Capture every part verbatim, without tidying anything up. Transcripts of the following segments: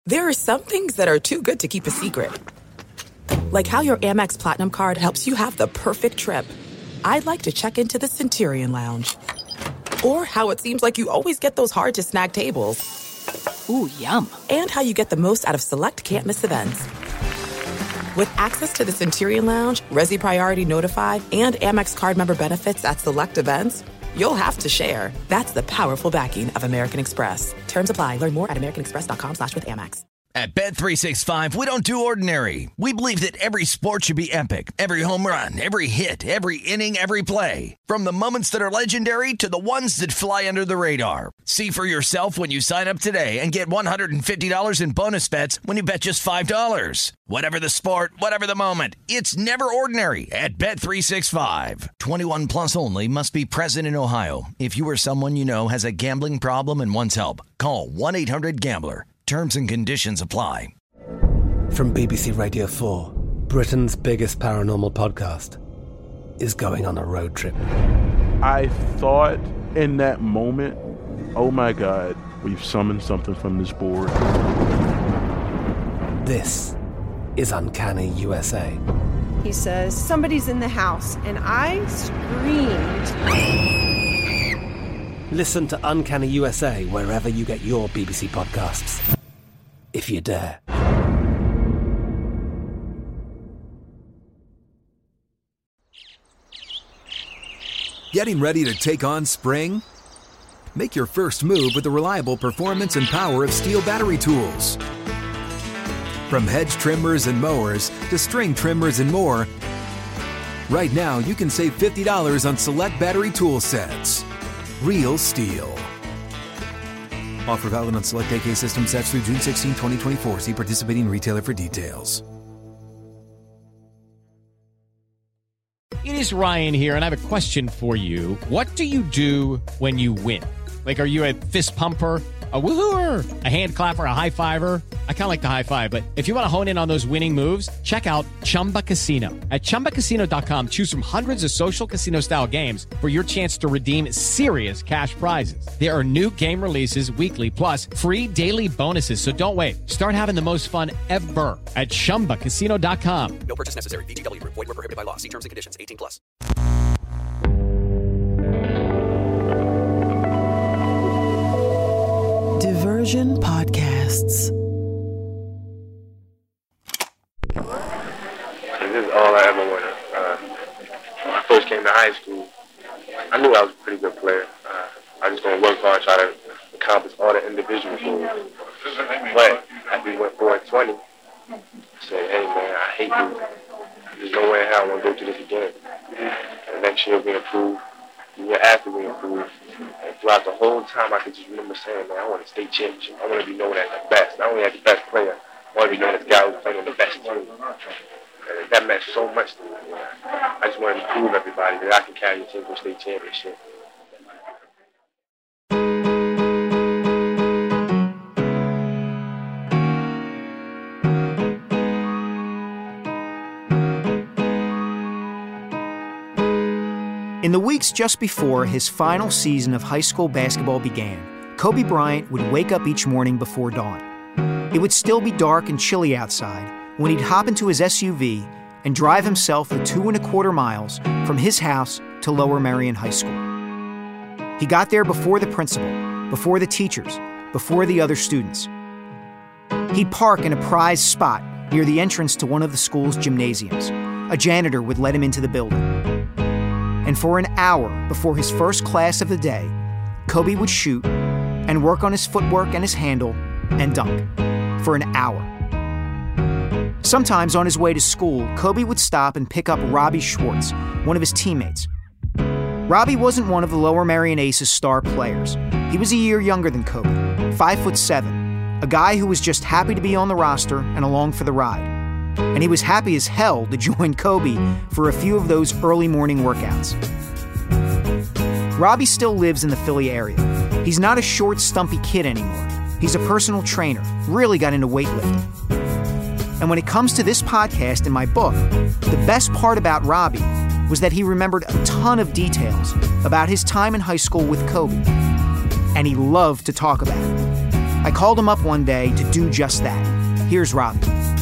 There are some things that are too good to keep a secret. Like how your Amex Platinum card helps you have the perfect trip. I'd like to check into the Centurion Lounge. Or how it seems like you always get those hard-to-snag tables. Ooh, yum. And how you get the most out of select can't-miss events. With access to the Centurion Lounge, Resi Priority Notified, and Amex card member benefits at select events, you'll have to share. That's the powerful backing of American Express. Terms apply. Learn more at americanexpress.com slash with Amex. At Bet three sixty-five, we don't do ordinary. We believe that every sport should be epic. Every home run, every hit, every inning, every play. From the moments that are legendary to the ones that fly under the radar. See for yourself when you sign up today and get one hundred fifty dollars in bonus bets when you bet just five dollars. Whatever the sport, whatever the moment, it's never ordinary at Bet three sixty-five. twenty-one plus only. Must be present in Ohio. If you or someone you know has a gambling problem and wants help, call one eight hundred gambler. Terms and conditions apply. From B B C Radio four, Britain's biggest paranormal podcast is going on a road trip. I thought in that moment, oh my God, we've summoned something from this board. This is Uncanny U S A. He says, somebody's in the house, and I screamed. Listen to Uncanny U S A wherever you get your B B C podcasts, if you dare. Getting ready to take on spring? Make your first move with the reliable performance and power of Steel battery tools. From hedge trimmers and mowers to string trimmers and more, right now you can save fifty dollars on select battery tool sets. Real Steel. Offer valid on select A K system sets through June sixteenth, twenty twenty-four. See participating retailer for details. It is Ryan here, and I have a question for you. What do you do when you win? Like, are you a fist pumper, a woo-hooer, a hand clapper, a high fiver? I kind of like the high five, but if you want to hone in on those winning moves, check out Chumba Casino. At chumba casino dot com, choose from hundreds of social casino-style games for your chance to redeem serious cash prizes. There are new game releases weekly, plus free daily bonuses, so don't wait. Start having the most fun ever at chumba casino dot com. No purchase necessary. V G W. Void where prohibited by law. See terms and conditions. eighteen plus. Diversion Podcasts. This is all I ever wanted. Uh, when I first came to high school, I knew I was a pretty good player. Uh, I was just going to work hard, try to accomplish all the individual goals. But after we went four and twenty, I said, hey man, I hate losing. There's no way in hell I want to go through this again. And next year we improved. The year after we improved. And throughout the whole time, I could just remember saying, man, I want a state championship. I want to be known as the best. Not only as the best player, I want to be known as the guy who's playing on the best team. And that meant so much to me. Man. I just wanted to prove everybody that I can carry a team to a state championship. In the weeks just before his final season of high school basketball began, Kobe Bryant would wake up each morning before dawn. It would still be dark and chilly outside when he'd hop into his S U V and drive himself the two and a quarter miles from his house to Lower Merion High School. He got there before the principal, before the teachers, before the other students. He'd park in a prized spot near the entrance to one of the school's gymnasiums. A janitor would let him into the building. And for an hour before his first class of the day, Kobe would shoot and work on his footwork and his handle and dunk for an hour. Sometimes on his way to school, Kobe would stop and pick up Robbie Schwartz, one of his teammates. Robbie wasn't one of the Lower Merion Aces star players. He was a year younger than Kobe, five foot seven, a guy who was just happy to be on the roster and along for the ride. And he was happy as hell to join Kobe for a few of those early morning workouts. Robbie still lives in the Philly area. He's not a short, stumpy kid anymore. He's a personal trainer, really got into weightlifting. And when it comes to this podcast and my book, the best part about Robbie was that he remembered a ton of details about his time in high school with Kobe. And he loved to talk about it. I I called him up one day to do just that. Here's Robbie.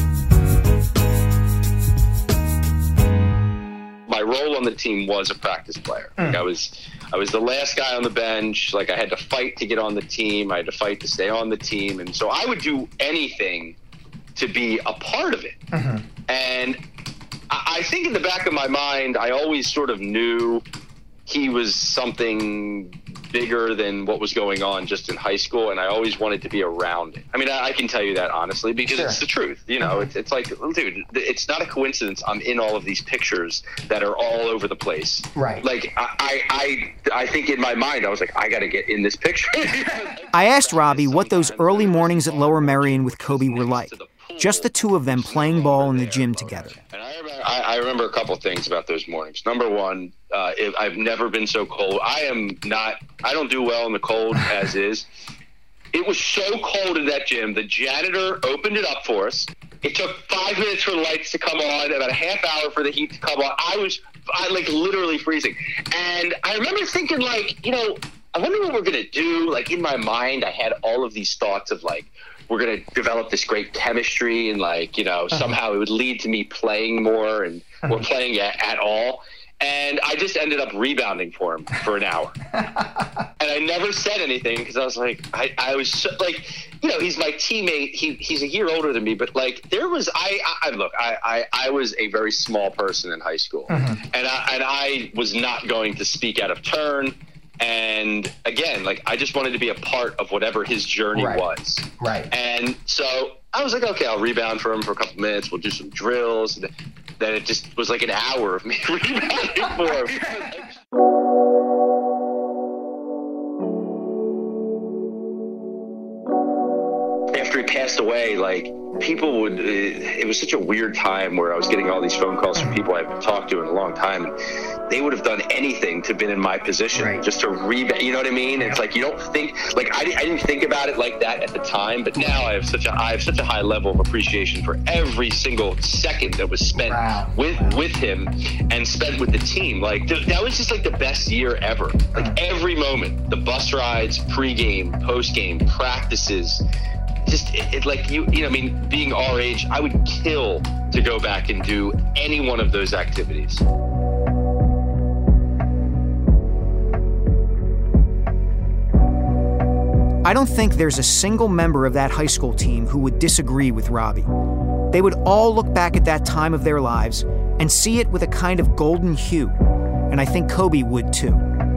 My role on the team was a practice player. Mm. Like I was I was the last guy on the bench. Like I had to fight to get on the team. I had to fight to stay on the team. And so I would do anything to be a part of it. Mm-hmm. And I, I think in the back of my mind, I always sort of knew he was something bigger than what was going on just in high school, and I always wanted to be around it. I mean, I, I can tell you that honestly because sure. It's the truth. You know, mm-hmm. it's, it's like, dude, it's not a coincidence I'm in all of these pictures that are all over the place. Right. Like, I I, I think in my mind, I was like, I got to get in this picture. I asked Robbie what those early mornings at Lower Merion with Kobe were like. Just the two of them playing ball in the gym together. And I remember, I, I remember a couple things about those mornings. Number one, uh, it, I've never been so cold. I am not, I don't do well in the cold as is. It was so cold in that gym. The janitor opened it up for us. It took five minutes for the lights to come on, about a half hour for the heat to come on. I was, I like literally freezing. And I remember thinking like, you know, I wonder what we're going to do. Like in my mind, I had all of these thoughts of like, we're going to develop this great chemistry and like, you know, uh-huh. somehow it would lead to me playing more and uh-huh. or playing at, at all. And I just ended up rebounding for him for an hour. And I never said anything because I was like, I, I was so, like, you know, he's my teammate. He He's a year older than me. But like there was, I, I look, I, I, I was a very small person in high school. Uh-huh. And, I, and I was not going to speak out of turn. And again, like I just wanted to be a part of whatever his journey right. was. Right. And so I was like, okay, I'll rebound for him for a couple minutes. We'll do some drills. And then it just was like an hour of me rebounding for him. After he passed away, like people would, it was such a weird time where I was getting all these phone calls from people I haven't talked to in a long time. And they would have done anything to have been in my position right. just to rebound. You know what I mean? It's like, you don't think, like I, I didn't think about it like that at the time, but now I have such a, I have such a high level of appreciation for every single second that was spent wow. with, wow. with him and spent with the team. Like th- that was just like the best year ever. Like every moment, the bus rides, pregame, postgame, practices, just it, it like you, you know, I mean, being our age, I would kill to go back and do any one of those activities. I don't think there's a single member of that high school team who would disagree with Robbie. They would all look back at that time of their lives and see it with a kind of golden hue, and I think Kobe would too.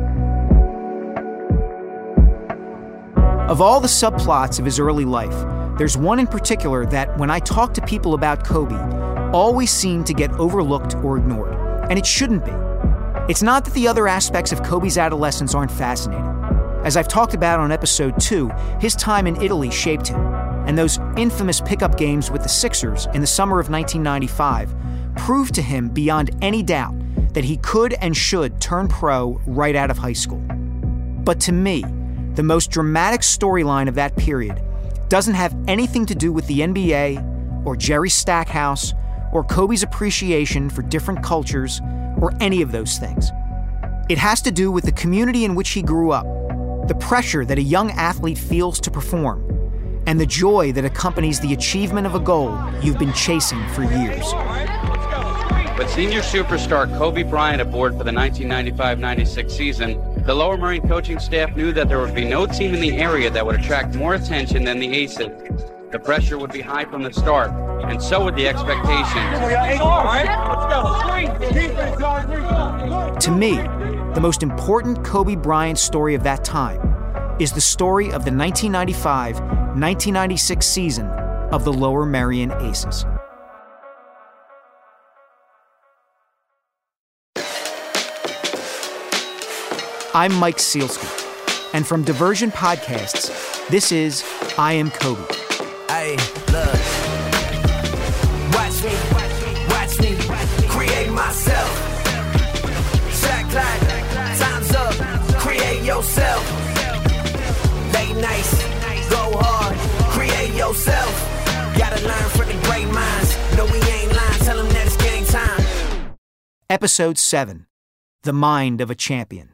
Of all the subplots of his early life, there's one in particular that, when I talk to people about Kobe, always seem to get overlooked or ignored, and it shouldn't be. It's not that the other aspects of Kobe's adolescence aren't fascinating. As I've talked about on episode two, his time in Italy shaped him, and those infamous pickup games with the Sixers in the summer of nineteen ninety-five proved to him beyond any doubt that he could and should turn pro right out of high school. But to me, the most dramatic storyline of that period doesn't have anything to do with the N B A or Jerry Stackhouse or Kobe's appreciation for different cultures or any of those things. It has to do with the community in which he grew up, the pressure that a young athlete feels to perform, and the joy that accompanies the achievement of a goal you've been chasing for years. With senior superstar Kobe Bryant aboard for the nineteen ninety-five ninety-six season, the Lower Merion coaching staff knew that there would be no team in the area that would attract more attention than the Aces. The pressure would be high from the start, and so would the expectations. To me, the most important Kobe Bryant story of that time is the story of the nineteen ninety-five nineteen ninety-six season of the Lower Merion Aces. I'm Mike Sealski, and from Diversion Podcasts, this is I Am Kobe. Hey, look. Watch me, watch me, create myself. Shot clock, time's up, create yourself. Late nights, go hard, create yourself. Gotta learn from the great minds. No, we ain't lying, tell them that it's game time. Episode seven, The Mind of a Champion.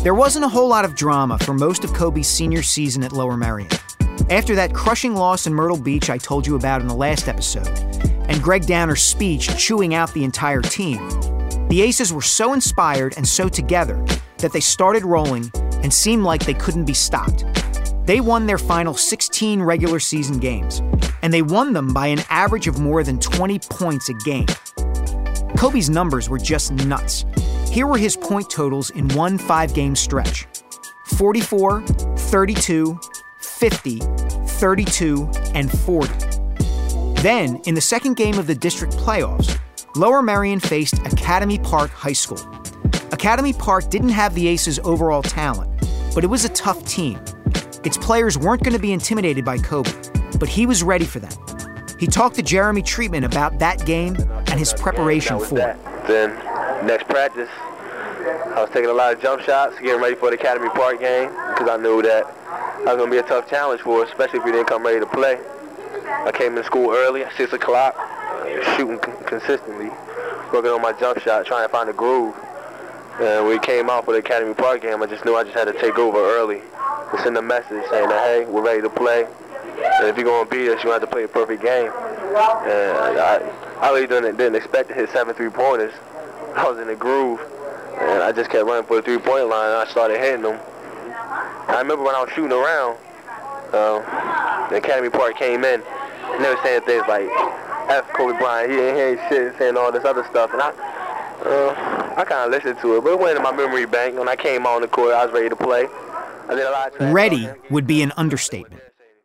There wasn't a whole lot of drama for most of Kobe's senior season at Lower Merion. After that crushing loss in Myrtle Beach I told you about in the last episode, and Greg Downer's speech chewing out the entire team, the Aces were so inspired and so together that they started rolling and seemed like they couldn't be stopped. They won their final sixteen regular season games, and they won them by an average of more than twenty points a game. Kobe's numbers were just nuts. Here were his point totals in one five-game stretch: forty-four, thirty-two, fifty, thirty-two, and forty. Then, in the second game of the district playoffs, Lower Merion faced Academy Park High School. Academy Park didn't have the Aces' overall talent, but it was a tough team. Its players weren't going to be intimidated by Kobe, but he was ready for them. He talked to Jeremy Treatman about that game and his preparation for it. Then, next practice, I was taking a lot of jump shots, getting ready for the Academy Park game, because I knew that that was going to be a tough challenge for us, especially if we didn't come ready to play. I came to school early at six o'clock, shooting consistently, working on my jump shot, trying to find a groove. And when we came out for the Academy Park game, I just knew I just had to take over early to send a message saying that, hey, we're ready to play. And if you're going to beat us, you have to play a perfect game. And I, I really didn't, didn't expect to hit seven three-pointers. I was in the groove, and I just kept running for the three-point line, and I started hitting them. I remember when I was shooting around, uh, the Academy Park came in, and they were saying things like, F Kobe Bryant, he ain't hearing shit, saying all this other stuff. And I uh, I kind of listened to it, but it went in my memory bank. When I came on the court, I was ready to play. I did a lot of Ready would be an understatement.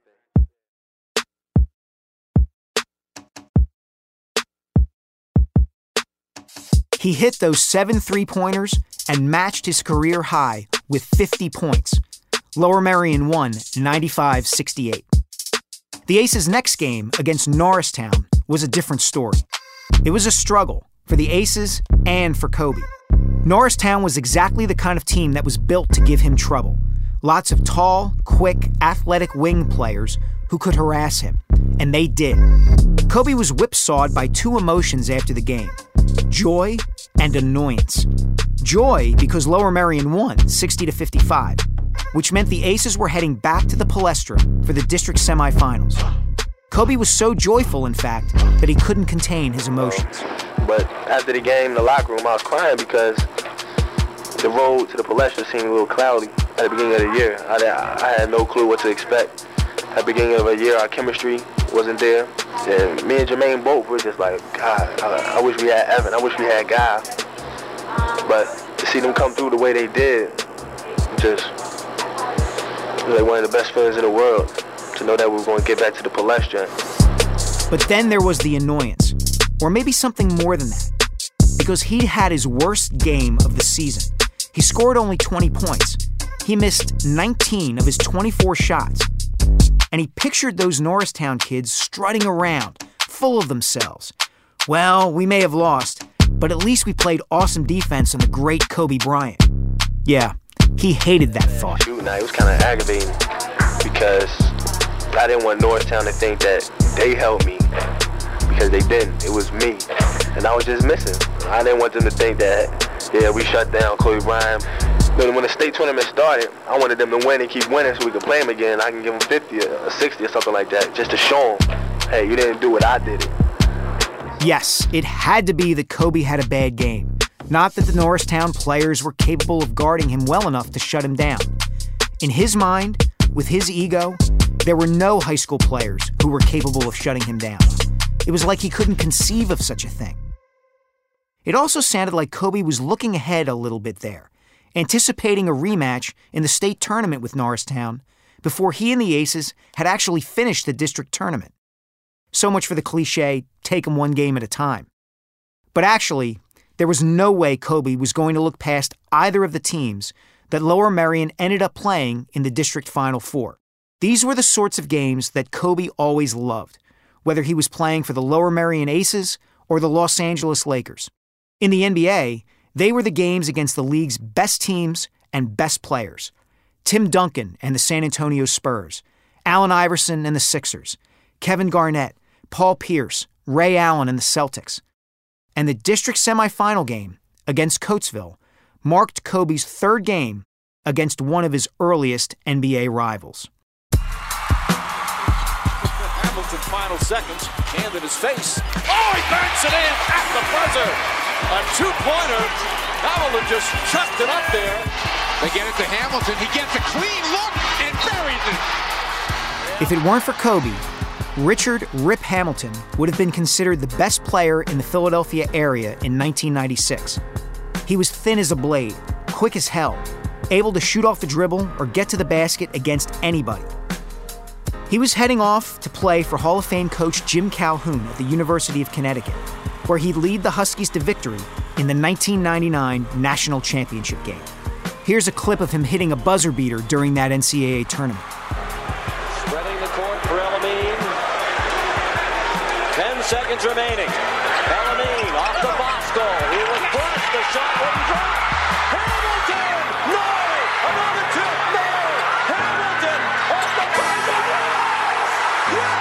He hit those seven three-pointers and matched his career high with fifty points. Lower Merion won ninety-five sixty-eight. The Aces' next game against Norristown was a different story. It was a struggle for the Aces and for Kobe. Norristown was exactly the kind of team that was built to give him trouble. Lots of tall, quick, athletic wing players who could harass him, and they did. Kobe was whipsawed by two emotions after the game: joy and annoyance. Joy because Lower Merion won sixty to fifty-five, which meant the Aces were heading back to the Palestra for the district semifinals. Kobe was so joyful, in fact, that he couldn't contain his emotions. But after the game in the locker room, I was crying because the road to the Palestra seemed a little cloudy at the beginning of the year. I, I had no clue what to expect. At the beginning of the year, our chemistry wasn't there. And me and Jermaine both were just like, God, I, I wish we had Evan. I wish we had Guy. But to see them come through the way they did, just like one of the best feelings in the world, to know that we were going to get back to the Palestra. But then there was the annoyance, or maybe something more than that, because he'd had his worst game of the season. He scored only twenty points. He missed nineteen of his twenty-four shots. And he pictured those Norristown kids strutting around, full of themselves. Well, we may have lost, but at least we played awesome defense on the great Kobe Bryant. Yeah, he hated that thought. Shoot, now it was kind of aggravating because I didn't want Norristown to think that they helped me, because they didn't. It was me, and I was just missing. I didn't want them to think that, yeah, we shut down Kobe Bryant. But when the state tournament started, I wanted them to win and keep winning so we could play them again. I can give them fifty or sixty or something like that, just to show them, hey, you didn't do it, I did it. Yes, it had to be that Kobe had a bad game. Not that the Norristown players were capable of guarding him well enough to shut him down. In his mind, with his ego, there were no high school players who were capable of shutting him down. It was like he couldn't conceive of such a thing. It also sounded like Kobe was looking ahead a little bit there, anticipating a rematch in the state tournament with Norristown before he and the Aces had actually finished the district tournament. So much for the cliche, take them one game at a time. But actually, there was no way Kobe was going to look past either of the teams that Lower Merion ended up playing in the district Final Four. These were the sorts of games that Kobe always loved, whether he was playing for the Lower Merion Aces or the Los Angeles Lakers. In the N B A, they were the games against the league's best teams and best players. Tim Duncan and the San Antonio Spurs, Allen Iverson and the Sixers, Kevin Garnett, Paul Pierce, Ray Allen and the Celtics. And the district semifinal game against Coatesville marked Kobe's third game against one of his earliest N B A rivals. Hamilton, final seconds, hand in his face. Oh, he banks it in at the buzzer. A two-pointer. Hamilton just chucked it up there. They get it to Hamilton. He gets a clean look and buries it. If it weren't for Kobe, Richard Rip Hamilton would have been considered the best player in the Philadelphia area in nineteen ninety-six. He was thin as a blade, quick as hell, able to shoot off the dribble or get to the basket against anybody. He was heading off to play for Hall of Fame coach Jim Calhoun at the University of Connecticut, where he'd lead the Huskies to victory in the nineteen ninety-nine National Championship game. Here's a clip of him hitting a buzzer beater during that N C double A tournament. Spreading the court for Elamine. Ten seconds remaining. Elamine off the Bosco. He was crushed. The shot wouldn't drop. Hamilton! No! Another tip! No! Hamilton off the buzzer! Yes!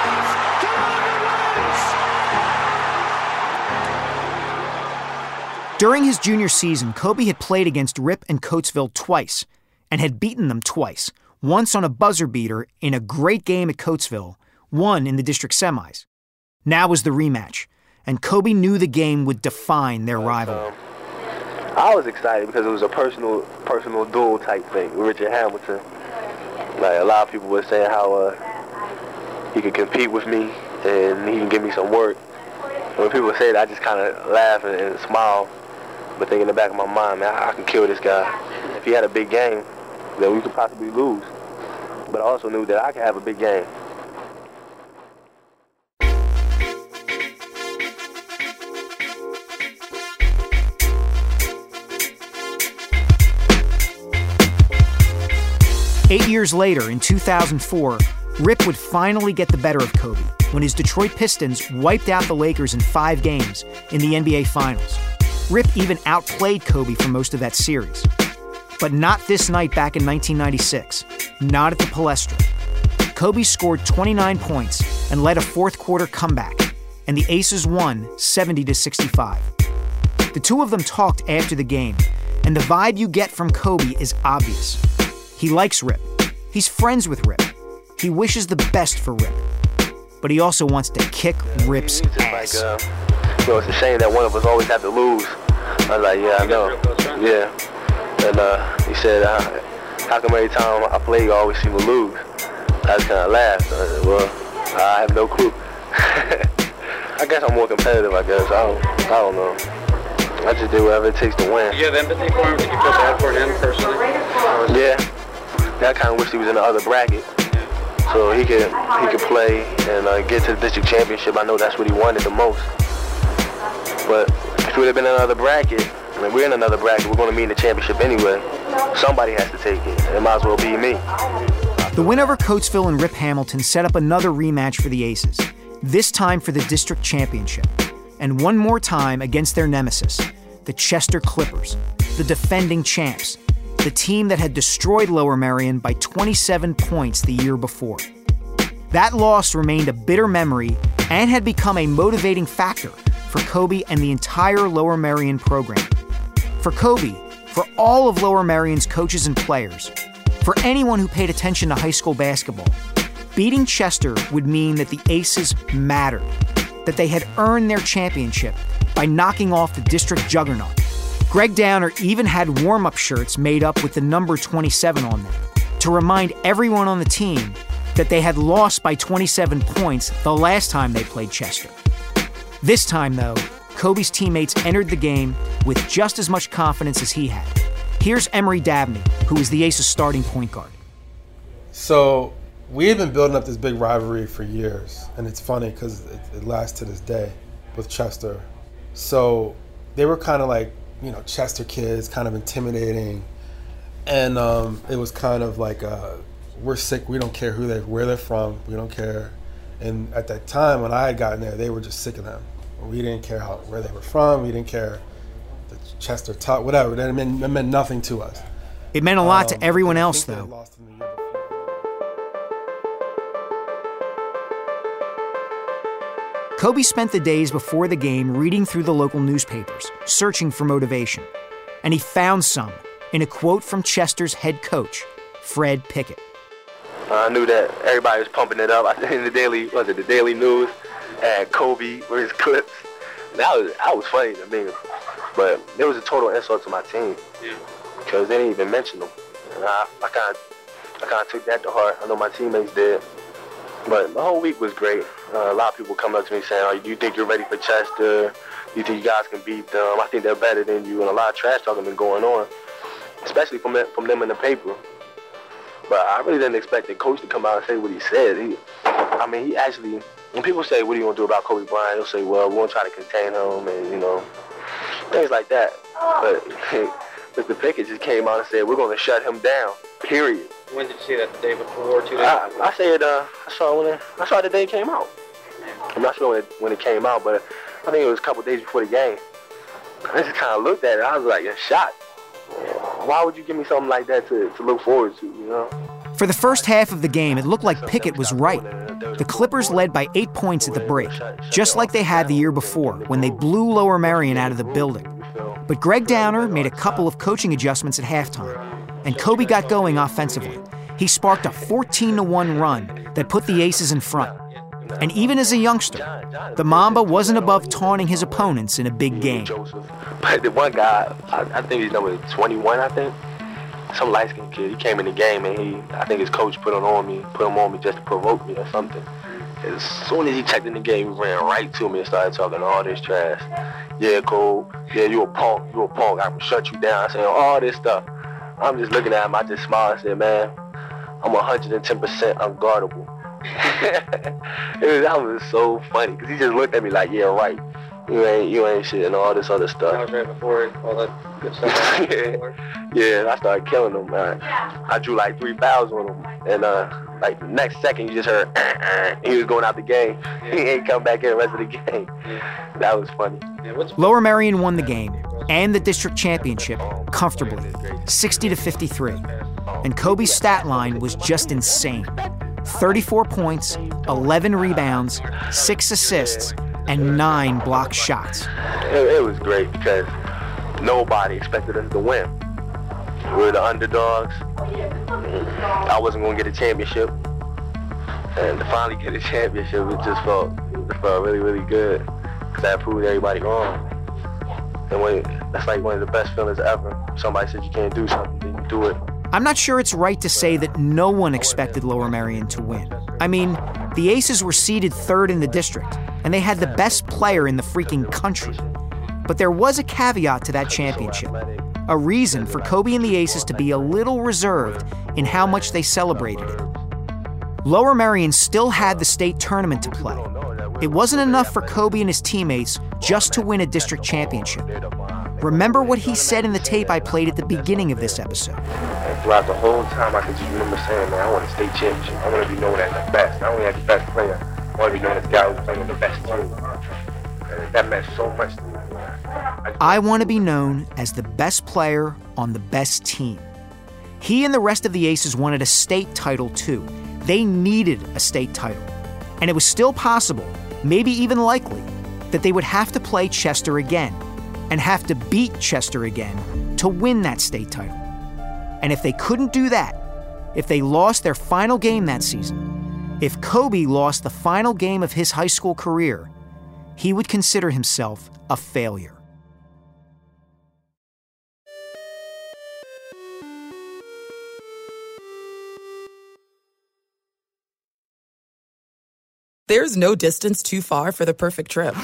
Yes! During his junior season, Kobe had played against Rip and Coatesville twice and had beaten them twice, once on a buzzer beater in a great game at Coatesville, one in the district semis. Now was the rematch, and Kobe knew the game would define their rivalry. Um, I was excited because it was a personal personal duel type thing with Richard Hamilton. Like, a lot of people were saying how uh, he could compete with me and he can give me some work. And when people say that, I just kind of laugh and, and smile, but think in the back of my mind, man, I, I can kill this guy. If he had a big game, then we could possibly lose. But I also knew that I could have a big game. Eight years later, in two thousand four, Rip would finally get the better of Kobe when his Detroit Pistons wiped out the Lakers in five games in the N B A Finals. Rip even outplayed Kobe for most of that series. But not this night back in nineteen ninety-six, not at the Palestra. Kobe scored twenty-nine points and led a fourth quarter comeback, and the Aces won seventy to sixty-five. The two of them talked after the game, and the vibe you get from Kobe is obvious. He likes Rip. He's friends with Rip. He wishes the best for Rip. But he also wants to kick Rip's ass. Like, uh, you know, it's a shame that one of us always have to lose. I was like, yeah, I know. Yeah. And uh, he said, uh, how come every time I play, you always seem to lose? I just kind of laughed. I said, well, I have no clue. I guess I'm more competitive, I guess. I don't, I don't know. I just do whatever it takes to win. You have empathy for him? Did you feel bad for him personally? Yeah. I kind of wish he was in the other bracket, so he could he could play and uh, get to the district championship. I know that's what he wanted the most. But if we would have been in another bracket, I mean, we're in another bracket, we're going to meet in the championship anyway. Somebody has to take it. It might as well be me. The win over Coatesville and Rip Hamilton set up another rematch for the Aces, this time for the district championship, and one more time against their nemesis, the Chester Clippers, the defending champs, the team that had destroyed Lower Merion by twenty-seven points the year before. That loss remained a bitter memory and had become a motivating factor for Kobe and the entire Lower Merion program. For Kobe, for all of Lower Merion's coaches and players, for anyone who paid attention to high school basketball, beating Chester would mean that the Aces mattered, that they had earned their championship by knocking off the district juggernaut. Greg Downer even had warm-up shirts made up with the number twenty-seven on them to remind everyone on the team that they had lost by twenty-seven points the last time they played Chester. This time, though, Kobe's teammates entered the game with just as much confidence as he had. Here's Emory Dabney, who is the Aces starting point guard. So we had been building up this big rivalry for years, and it's funny because it, it lasts to this day with Chester. So they were kind of like, you know, Chester kids, kind of intimidating, and um, it was kind of like, uh, we're sick, we don't care who they, where they're from, we don't care. And at that time when I had gotten there, they were just sick of them. We didn't care how, where they were from, we didn't care the Chester top, whatever. It meant, it meant nothing to us. It meant a lot um, to everyone else, though. Kobe spent the days before the game reading through the local newspapers, searching for motivation. And he found some in a quote from Chester's head coach, Fred Pickett. I knew that everybody was pumping it up. I think in the daily, was it the Daily News, and Kobe with his clips. That was that was funny to me, but it was a total insult to my team because they didn't even mention them. And I kind of, I kind of took that to heart. I know my teammates did, but the whole week was great. Uh, a lot of people come up to me saying, "Oh, do you think you're ready for Chester? Do you think you guys can beat them? I think they're better than you." And a lot of trash talking been going on, especially from them, from them in the paper. But I really didn't expect the coach to come out and say what he said. He, I mean, he actually, when people say, what are you going to do about Kobe Bryant? He'll say, well, we're going to try to contain him and, you know, things like that. But Mister Pickett just came out and said, we're going to shut him down, period. When did you see that, the day before, two days I, before? I said, uh, I saw it when it, I saw it the day it came out. I'm not sure when it, when it came out, but I think it was a couple days before the game. I just kind of looked at it. I was like, a shot. Why would you give me something like that to, to look forward to, you know? For the first half of the game, it looked like Pickett was right. The Clippers led by eight points at the break, just like they had the year before when they blew Lower Merion out of the building. But Greg Downer made a couple of coaching adjustments at halftime, and Kobe got going offensively. He sparked a fourteen to one run that put the Aces in front. And even as a youngster, the Mamba wasn't above taunting his opponents in a big game. But the one guy, I, I think he's number twenty-one, I think. Some light-skinned kid. He came in the game and he, I think his coach put him on me, put him on me just to provoke me or something. As soon as he checked in the game, he ran right to me and started talking all this trash. Yeah, Cole. Yeah, you a punk. You a punk. I can shut you down. I said all this stuff. I'm just looking at him. I just smiled and said, man, I'm one hundred ten percent unguardable. it was, that was so funny because he just looked at me like, yeah, right. You ain't, you ain't shit and all this other stuff. That was right before all that good stuff. yeah. yeah, I started killing him, man. I drew like three fouls on him. And uh, like the next second, you just heard, uh, uh, he was going out the game. Yeah. He ain't come back in the rest of the game. Yeah. That was funny. Yeah, Lower Merion won the game and the district championship comfortably, sixty to fifty-three. And Kobe's stat line was just insane. thirty-four points, eleven rebounds, six assists, and nine blocked shots. It, it was great because nobody expected us to win. We were the underdogs. I wasn't going to get a championship. And to finally get a championship, it just felt, it felt really, really good because I proved everybody wrong. And when, that's like one of the best feelings ever. Somebody said you can't do something, then you do it. I'm not sure it's right to say that no one expected Lower Merion to win. I mean, the Aces were seeded third in the district, and they had the best player in the freaking country. But there was a caveat to that championship, a reason for Kobe and the Aces to be a little reserved in how much they celebrated it. Lower Merion still had the state tournament to play. It wasn't enough for Kobe and his teammates just to win a district championship. Remember what he said in the tape I played at the beginning of this episode. And throughout the whole time, I can just remember saying, man, I want a state championship. I want to be known as the best. Not only as the best player, I want to be known as the guy who's playing on the best team. And that meant so much to me. I, I want to be known as the best player on the best team. He and the rest of the Aces wanted a state title, too. They needed a state title. And it was still possible, maybe even likely, that they would have to play Chester again and have to beat Chester again to win that state title. And if they couldn't do that, if they lost their final game that season, if Kobe lost the final game of his high school career, he would consider himself a failure. There's no distance too far for the perfect trip.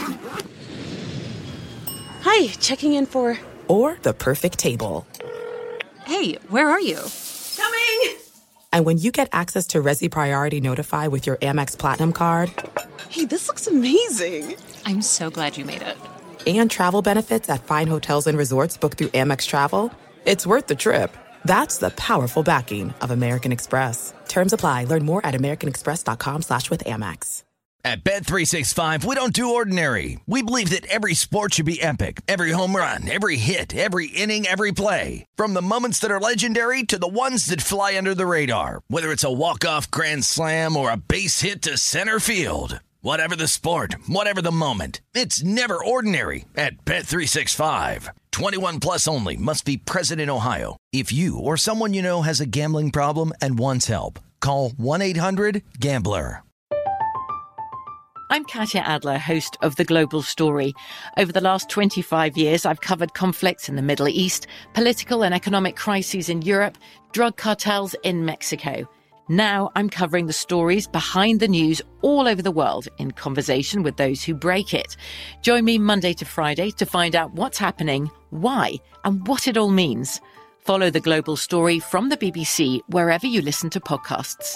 Hi, checking in for... Or the perfect table. Hey, where are you? Coming! And when you get access to Resi Priority Notify with your Amex Platinum card... Hey, this looks amazing. I'm so glad you made it. And travel benefits at fine hotels and resorts booked through Amex Travel, it's worth the trip. That's the powerful backing of American Express. Terms apply. Learn more at americanexpress.com slash with Amex. At Bet three sixty-five, we don't do ordinary. We believe that every sport should be epic. Every home run, every hit, every inning, every play. From the moments that are legendary to the ones that fly under the radar. Whether it's a walk-off grand slam or a base hit to center field. Whatever the sport, whatever the moment, it's never ordinary at Bet three sixty-five. twenty-one plus only. Must be present in Ohio. If you or someone you know has a gambling problem and wants help, call one eight hundred gambler. I'm Katya Adler, host of The Global Story. Over the last twenty-five years, I've covered conflicts in the Middle East, political and economic crises in Europe, drug cartels in Mexico. Now I'm covering the stories behind the news all over the world in conversation with those who break it. Join me Monday to Friday to find out what's happening, why, and what it all means. Follow The Global Story from the B B C wherever you listen to podcasts.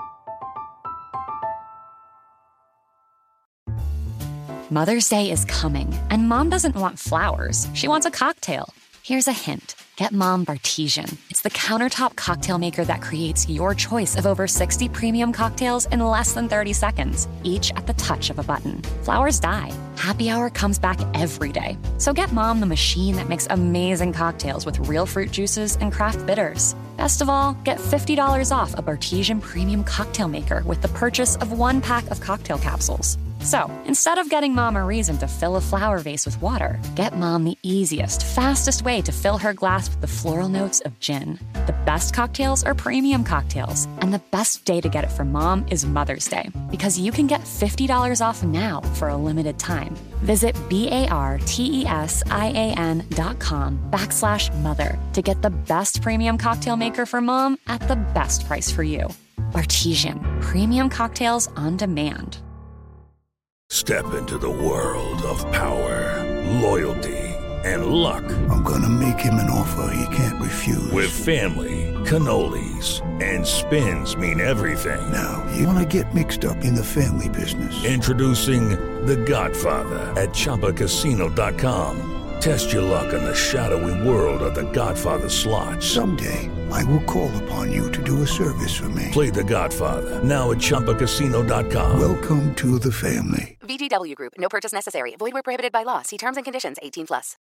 Mother's Day is coming, and Mom doesn't want flowers. She wants a cocktail. Here's a hint. Get Mom Bartesian. It's the countertop cocktail maker that creates your choice of over sixty premium cocktails in less than thirty seconds, each at the touch of a button. Flowers die. Happy Hour comes back every day. So get Mom the machine that makes amazing cocktails with real fruit juices and craft bitters. Best of all, get fifty dollars off a Bartesian premium cocktail maker with the purchase of one pack of cocktail capsules. So, instead of getting Mom a reason to fill a flower vase with water, get Mom the easiest, fastest way to fill her glass with the floral notes of gin. The best cocktails are premium cocktails, and the best day to get it for Mom is Mother's Day, because you can get fifty dollars off now for a limited time. Visit B-A-R-T-E-S-I-A-N dot com backslash mother to get the best premium cocktail maker for Mom at the best price for you. Bartesian, premium cocktails on demand. Step into the world of power, loyalty, and luck. I'm gonna make him an offer he can't refuse. With family, cannolis, and spins mean everything. Now, you wanna get mixed up in the family business. Introducing The Godfather at Chumba Casino dot com. Test your luck in the shadowy world of The Godfather slot. Someday, I will call upon you to do a service for me. Play The Godfather, now at Chumba Casino dot com. Welcome to the family. V G W Group. No purchase necessary. Void where prohibited by law. See terms and conditions. eighteen plus.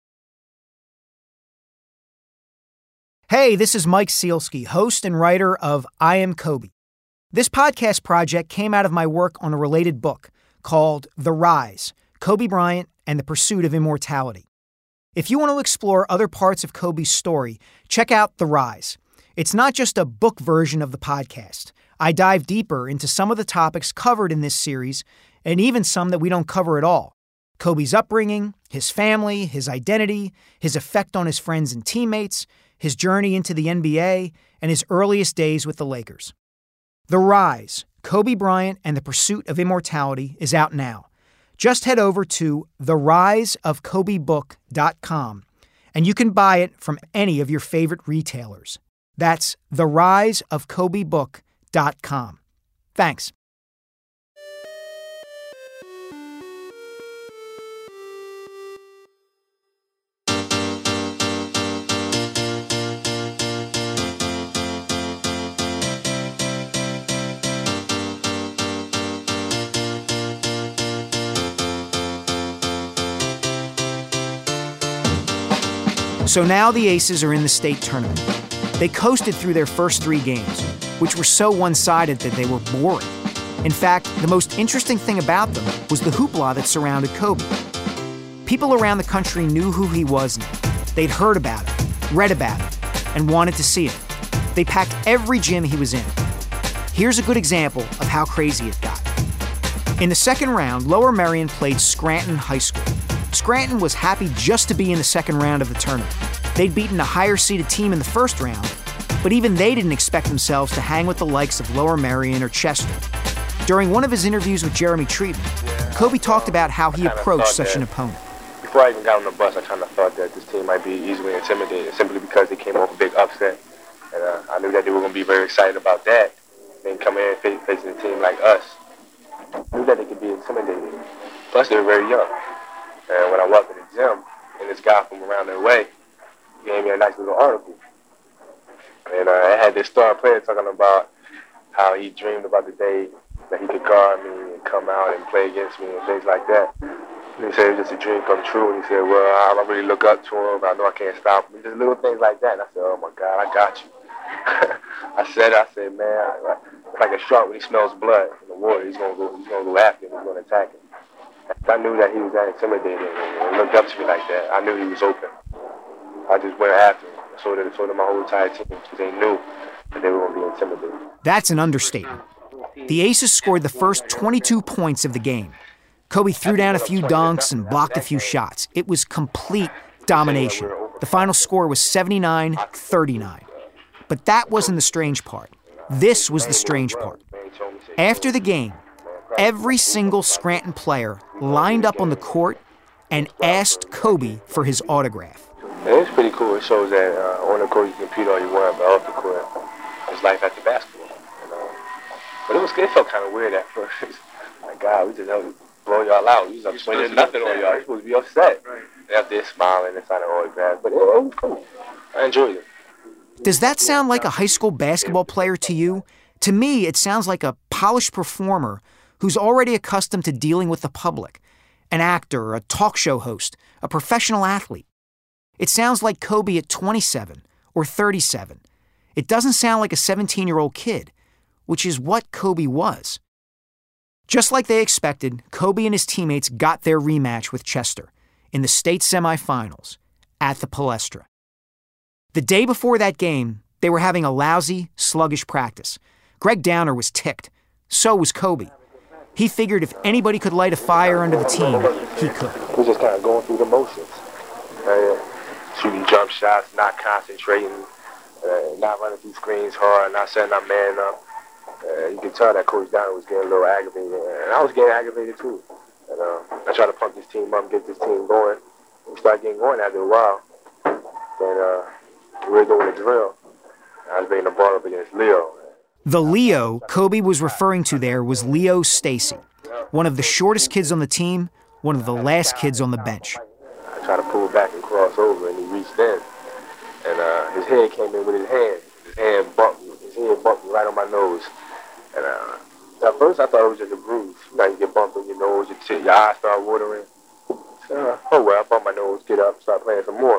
Hey, this is Mike Sealski, host and writer of I Am Kobe. This podcast project came out of my work on a related book called The Rise, Kobe Bryant and the Pursuit of Immortality. If you want to explore other parts of Kobe's story, check out The Rise. It's not just a book version of the podcast. I dive deeper into some of the topics covered in this series, and even some that we don't cover at all. Kobe's upbringing, his family, his identity, his effect on his friends and teammates, his journey into the N B A, and his earliest days with the Lakers. The Rise, Kobe Bryant and the Pursuit of Immortality is out now. Just head over to the rise of kobe book dot com, and you can buy it from any of your favorite retailers. That's the rise of kobe book dot com. Thanks. So now the Aces are in the state tournament. They coasted through their first three games, which were so one-sided that they were boring. In fact, the most interesting thing about them was the hoopla that surrounded Kobe. People around the country knew who he was now. They'd heard about it, read about it, and wanted to see it. They packed every gym he was in. Here's a good example of how crazy it got. In the second round, Lower Merion played Scranton High School. Scranton was happy just to be in the second round of the tournament. They'd beaten a higher-seeded team in the first round, but even they didn't expect themselves to hang with the likes of Lower Merion or Chester. During one of his interviews with Jeremy Treatman, Kobe talked about how he approached such an opponent. Before I even got on the bus, I kind of thought that this team might be easily intimidated simply because they came off a big upset. And uh, I knew that they were going to be very excited about that. Then come in and facing a team like us, I knew that they could be intimidated. Plus, they were very young. And when I walked in the gym, and this guy from around their way gave me a nice little article. And uh, I had this star player talking about how he dreamed about the day that he could guard me and come out and play against me and things like that. And he said it was just a dream come true. And he said, well, I really look up to him. I know I can't stop him. Just little things like that. And I said, oh, my God, I got you. I said, I said, man, it's like a shark when he smells blood in the water. He's gonna go, he's gonna go after him. He's gonna attack him. I knew that he was that intimidating and looked up to me like that. I knew he was open. I just went after him. So did, so did my whole entire team because they knew that they were gonna be intimidated. That's an understatement. The Aces scored the first twenty-two points of the game. Kobe threw down a few dunks and blocked a few shots. It was complete domination. The final score was seventy-nine thirty-nine. But that wasn't the strange part. This was the strange part. After the game, every single Scranton player lined up on the court and asked Kobe for his autograph. And it's pretty cool. It shows that uh, on the court you can compete all you want, but off the court, it's life after basketball. You know? But it was it felt kind of weird at first. Like, God, we just had to blow y'all out. We was winning nothing on y'all. You're supposed to be upset. Right. And after they're smiling and signing autographs. But it, it was cool. I enjoyed it. Does that sound like a high school basketball player to you? To me, it sounds like a polished performer who's already accustomed to dealing with the public, an actor, a talk show host, a professional athlete. It sounds like Kobe at twenty-seven or thirty-seven. It doesn't sound like a seventeen-year-old kid, which is what Kobe was. Just like they expected, Kobe and his teammates got their rematch with Chester in the state semifinals at the Palestra. The day before that game, they were having a lousy, sluggish practice. Greg Downer was ticked. So was Kobe. He figured if anybody could light a fire under the team, he could. We're just kind of going through the motions. Uh, shooting jump shots, not concentrating, uh, not running through screens hard, not setting our man up. Uh, you could tell that Coach Downer was getting a little aggravated, and I was getting aggravated too. And, uh, I tried to pump this team up, get this team going. We started getting going after a while. Then uh, we were doing the drill. I was bringing the ball up against Leo. The Leo Kobe was referring to there was Leo Stacy, one of the shortest kids on the team, one of the last kids on the bench. I tried to pull back and cross over, and he reached in. And uh, his head came in with his hand. His hand bumped me. His head bumped me right on my nose. And uh, at first I thought it was just a bruise. You know, you get bumped on your nose, your, t- your eyes start watering. So, uh, oh well, I bumped my nose, get up, start playing some more.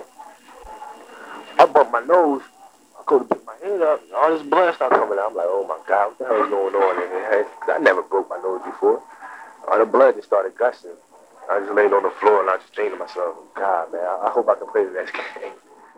I bumped my nose. I go to pick my head up, and all this blood started coming out. I'm like, oh my God, what the hell is going on in here? I never broke my nose before. All the blood just started gushing. I just laid on the floor and I just think to myself, God, man, I hope I can play the next game.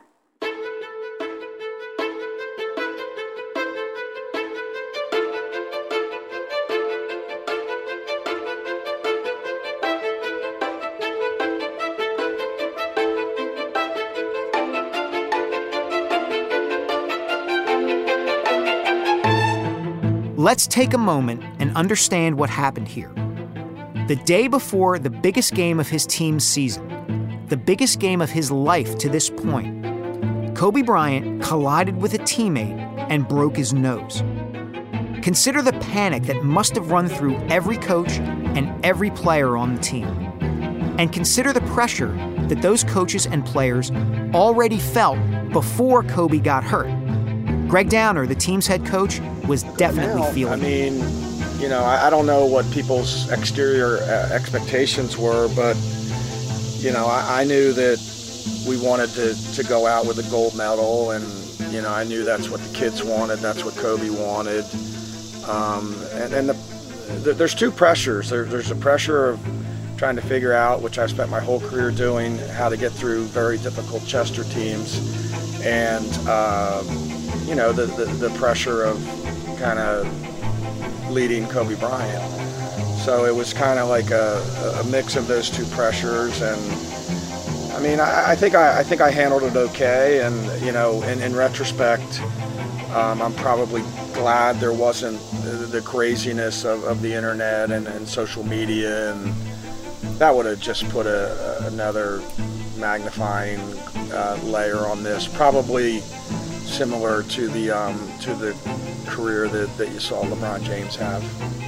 Let's take a moment and understand what happened here. The day before the biggest game of his team's season, the biggest game of his life to this point, Kobe Bryant collided with a teammate and broke his nose. Consider the panic that must have run through every coach and every player on the team. And consider the pressure that those coaches and players already felt before Kobe got hurt. Greg Downer, the team's head coach, was definitely now, feeling I mean, you know, I, I don't know what people's exterior uh, expectations were, but, you know, I, I knew that we wanted to, to go out with a gold medal, and, you know, I knew that's what the kids wanted, that's what Kobe wanted. Um, and and the, the, there's two pressures. There, there's a pressure of trying to figure out, which I've spent my whole career doing, how to get through very difficult Chester teams, and, um, you know, the, the, the pressure of kind of leading Kobe Bryant. So it was kind of like a, a mix of those two pressures, and I mean, I, I think I, I think I handled it okay. And you know, in, in retrospect, um, I'm probably glad there wasn't the, the craziness of, of the internet and, and social media, and that would have just put a, a, another magnifying uh, layer on this. Probably similar to the um, to the career that, that you saw LeBron James have.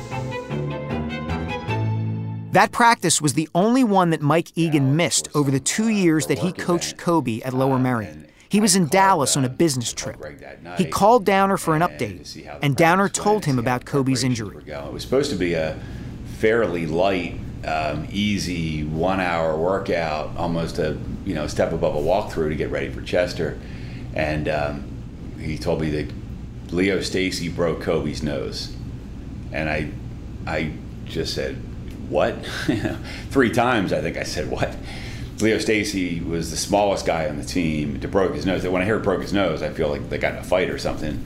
That practice was the only one that Mike Egan missed over the two years that he coached Kobe at Lower Merion. He was in Dallas on a business trip. He called Downer for an update, and Downer told him about Kobe's injury. It was supposed to be a fairly light, um, easy one-hour workout, almost a you know step above a walkthrough to get ready for Chester. And um, he told me that Leo Stacy broke Kobe's nose. And I I just said, what? Three times I think I said, what? Leo Stacy was the smallest guy on the team to broke his nose. When I hear broke his nose, I feel like they got in a fight or something.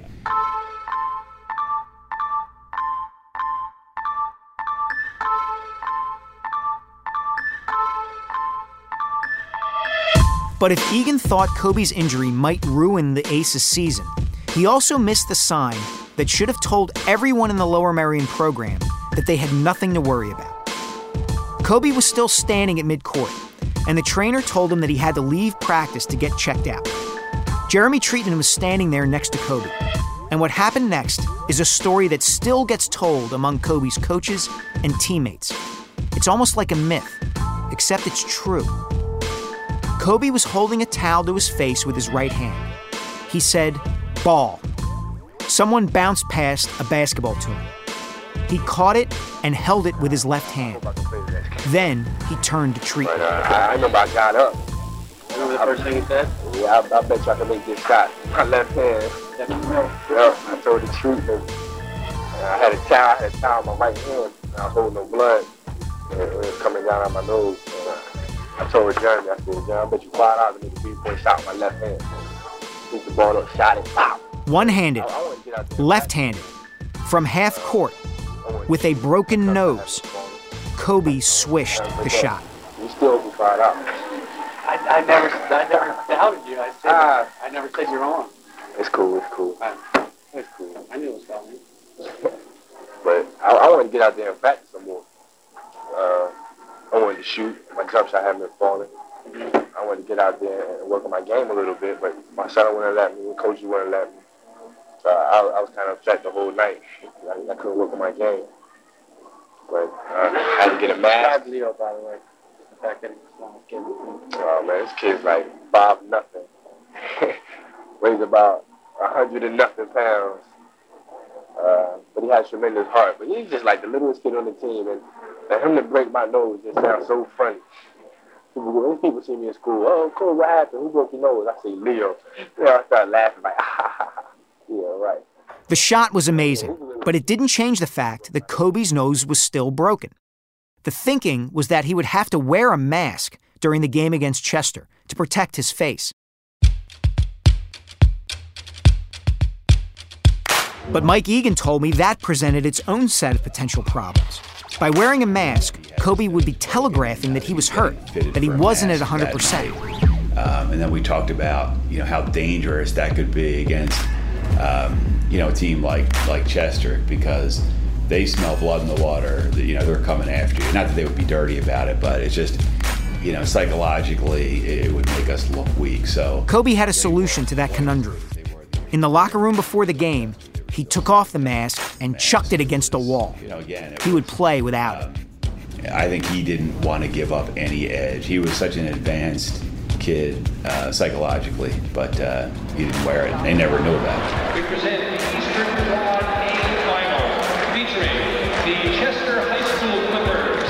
But if Egan thought Kobe's injury might ruin the Aces season, he also missed the sign that should have told everyone in the Lower Merion program that they had nothing to worry about. Kobe was still standing at midcourt, and the trainer told him that he had to leave practice to get checked out. Jeremy Treatman was standing there next to Kobe, and what happened next is a story that still gets told among Kobe's coaches and teammates. It's almost like a myth, except it's true. Kobe was holding a towel to his face with his right hand. He said, "Ball." Someone bounced past a basketball to him. He caught it and held it with his left hand. Then he turned to Treatman. But, uh, I, I remember I got up. Remember the first thing he said? Yeah, I, I bet you I can make this shot. My left hand. Yeah, I told the Treatman. I had a towel, I had a towel on my right hand. And I was holding no blood. And it was coming down on my nose. And, uh, I told Jeremy, I said, Jeremy, I bet you five dollars to make a three-point shot with my left hand. Picked the ball up, shot it, pop. One-handed, left-handed, from half court, with a broken nose, Kobe swished the shot. You still owe me five dollars. I, I never, I never doubted you. I said, uh, I never said you're wrong. It's cool. It's cool. I, it's cool. I knew it was coming. But I, I wanted to get out there and practice some more. Uh, I wanted to shoot. My jump shot hadn't been falling. I wanted to get out there and work on my game a little bit, but my son wouldn't let me, the coaches wouldn't let me. So I, I was kind of upset the whole night. I, I couldn't work on my game. But uh, I had to get a mask. Leo, by the way. The fact that he's a small kid. Oh, man, this kid's like five nothing. Weighs about a hundred and nothing pounds. Uh, but he has tremendous heart. But he's just like the littlest kid on the team. And for him to break my nose just sounds so funny. People, people see me in school, oh, cool, what happened? Who broke your nose? I say, Leo. You know, I start laughing like, ah, ha, ha. Yeah, right. The shot was amazing, but it didn't change the fact that Kobe's nose was still broken. The thinking was that he would have to wear a mask during the game against Chester to protect his face. But Mike Egan told me that presented its own set of potential problems. By wearing a mask, Kobe would be telegraphing that he was hurt, that he wasn't at one hundred percent. Um, and then we talked about, you know, how dangerous that could be against, um, you know, a team like like Chester, because they smell blood in the water. You know, they're coming after you. Not that they would be dirty about it, but it's just, you know, psychologically, it would make us look weak. So Kobe had a solution to that conundrum. In the locker room before the game, he took off the mask and chucked it against a wall. He would play without it. I think he didn't want to give up any edge. He was such an advanced kid uh, psychologically, but uh, he didn't wear it. They never knew about it. We present the Eastern Quad A Final featuring the Chester High School Clippers.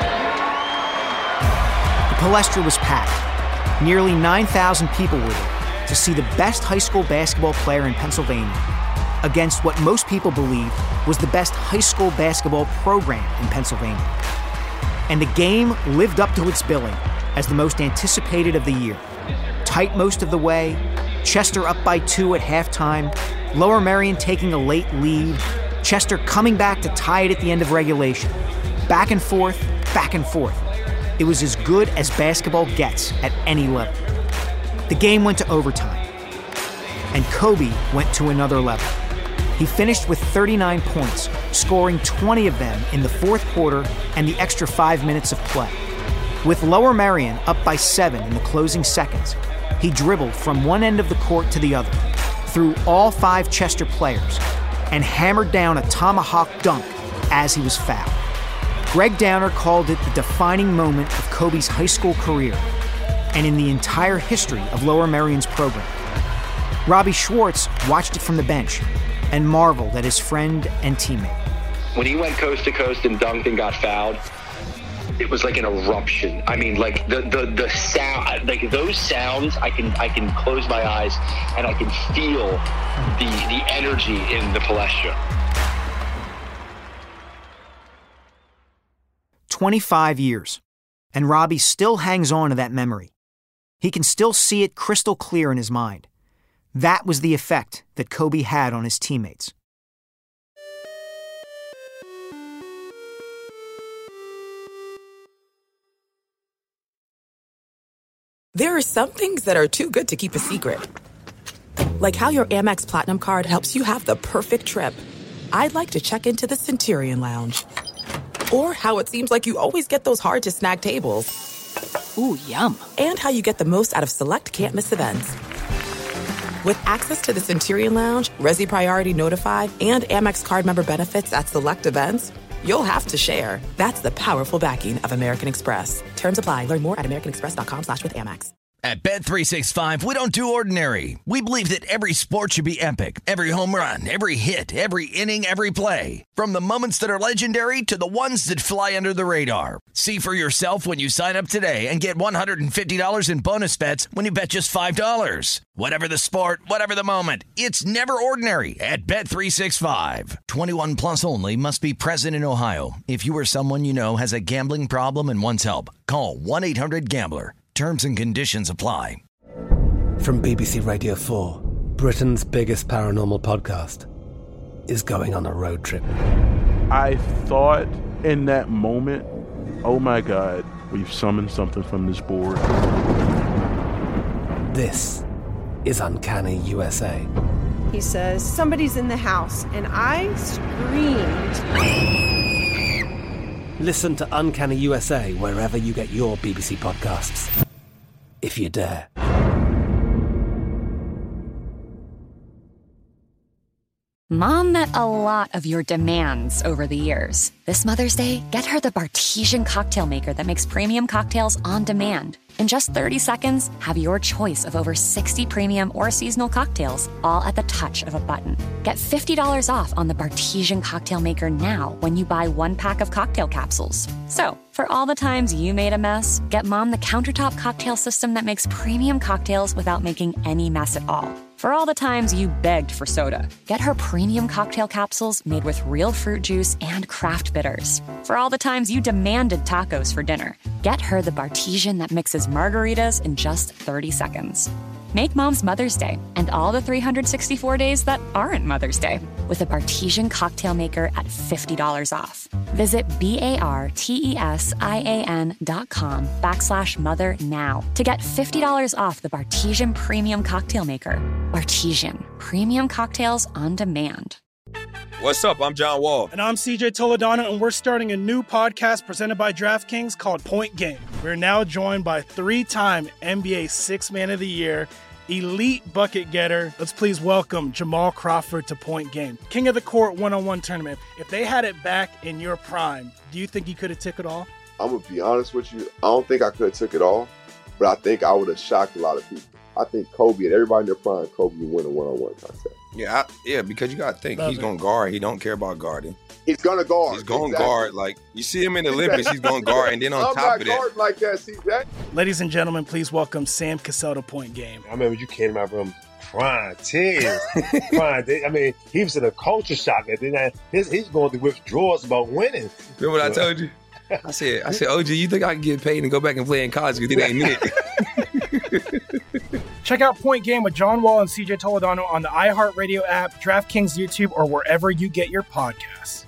The Palestra was packed. Nearly nine thousand people were there to see the best high school basketball player in Pennsylvania against what most people believed was the best high school basketball program in Pennsylvania. And the game lived up to its billing as the most anticipated of the year. Tight most of the way, Chester up by two at halftime, Lower Merion taking a late lead, Chester coming back to tie it at the end of regulation. Back and forth, back and forth. It was as good as basketball gets at any level. The game went to overtime, and Kobe went to another level. He finished with thirty-nine points, scoring twenty of them in the fourth quarter and the extra five minutes of play. With Lower Merion up by seven in the closing seconds, he dribbled from one end of the court to the other, through all five Chester players, and hammered down a tomahawk dunk as he was fouled. Greg Downer called it the defining moment of Kobe's high school career and in the entire history of Lower Merion's program. Robbie Schwartz watched it from the bench and marveled at his friend and teammate. When he went coast to coast and dunked and got fouled, it was like an eruption. I mean, like the, the, the sound, like those sounds, I can I can close my eyes and I can feel the the energy in the Palestra. twenty-five years, and Robbie still hangs on to that memory. He can still see it crystal clear in his mind. That was the effect that Kobe had on his teammates. There are some things that are too good to keep a secret. Like how your Amex Platinum card helps you have the perfect trip. I'd like to check into the Centurion Lounge. Or how it seems like you always get those hard-to-snag tables. Ooh, yum. And how you get the most out of select can't-miss events. With access to the Centurion Lounge, Resi Priority Notified, and Amex card member benefits at select events, you'll have to share. That's the powerful backing of American Express. Terms apply. Learn more at americanexpress.com slash with Amex. At Bet three sixty-five, we don't do ordinary. We believe that every sport should be epic. Every home run, every hit, every inning, every play. From the moments that are legendary to the ones that fly under the radar. See for yourself when you sign up today and get one hundred fifty dollars in bonus bets when you bet just five dollars. Whatever the sport, whatever the moment, it's never ordinary at Bet three sixty-five. twenty-one plus only. Must be present in Ohio. If you or someone you know has a gambling problem and wants help, call one eight hundred gambler. Terms and conditions apply. From B B C Radio four, Britain's biggest paranormal podcast is going on a road trip. I thought in that moment, oh my God, we've summoned something from this board. This is Uncanny U S A. He says, somebody's in the house, and I screamed. Listen to Uncanny U S A wherever you get your B B C podcasts, if you dare. Mom met a lot of your demands over the years. This Mother's Day, get her the Bartesian cocktail maker that makes premium cocktails on demand. In just thirty seconds, have your choice of over sixty premium or seasonal cocktails, all at the touch of a button. Get fifty dollars off on the Bartesian cocktail maker now when you buy one pack of cocktail capsules. So, for all the times you made a mess, get Mom the countertop cocktail system that makes premium cocktails without making any mess at all. For all the times you begged for soda, get her premium cocktail capsules made with real fruit juice and craft bitters. For all the times you demanded tacos for dinner, get her the Bartesian that mixes margaritas in just thirty seconds. Make Mom's Mother's Day and all the three hundred sixty-four days that aren't Mother's Day with a Bartesian cocktail maker at fifty dollars off. Visit B-A-R-T-E-S-I-A-N dot com backslash mother now to get fifty dollars off the Bartesian Premium Cocktail Maker. Bartesian, premium cocktails on demand. What's up? I'm John Wall. And I'm C J Toledano, and we're starting a new podcast presented by DraftKings called Point Game. We're now joined by three-time N B A Sixth Man of the Year, elite bucket getter. Let's please welcome Jamal Crawford to Point Game. King of the Court one-on-one tournament. If they had it back in your prime, do you think you could have took it all? I'm going to be honest with you. I don't think I could have took it all, but I think I would have shocked a lot of people. I think Kobe and everybody in their prime, Kobe would win a one-on-one contest. Yeah, I, yeah, because you got to think, Love he's going to guard. He don't care about guarding. He's going to guard. He's going to exactly. guard. Like, you see him in the Olympics, he's going to guard. And then on I'm top of that. I'm not guarding like that, C J. Ladies and gentlemen, please welcome Sam Cassell to Point Game. I remember you came out from prime tears. prime, I mean, he was in a culture shock. And then his, he's going through withdrawals about winning. Remember what I told you? I said, I said, O G, you think I can get paid and go back and play in college because it ain't it? Check out Point Game with John Wall and C J Toledano on the iHeartRadio app, DraftKings YouTube, or wherever you get your podcasts.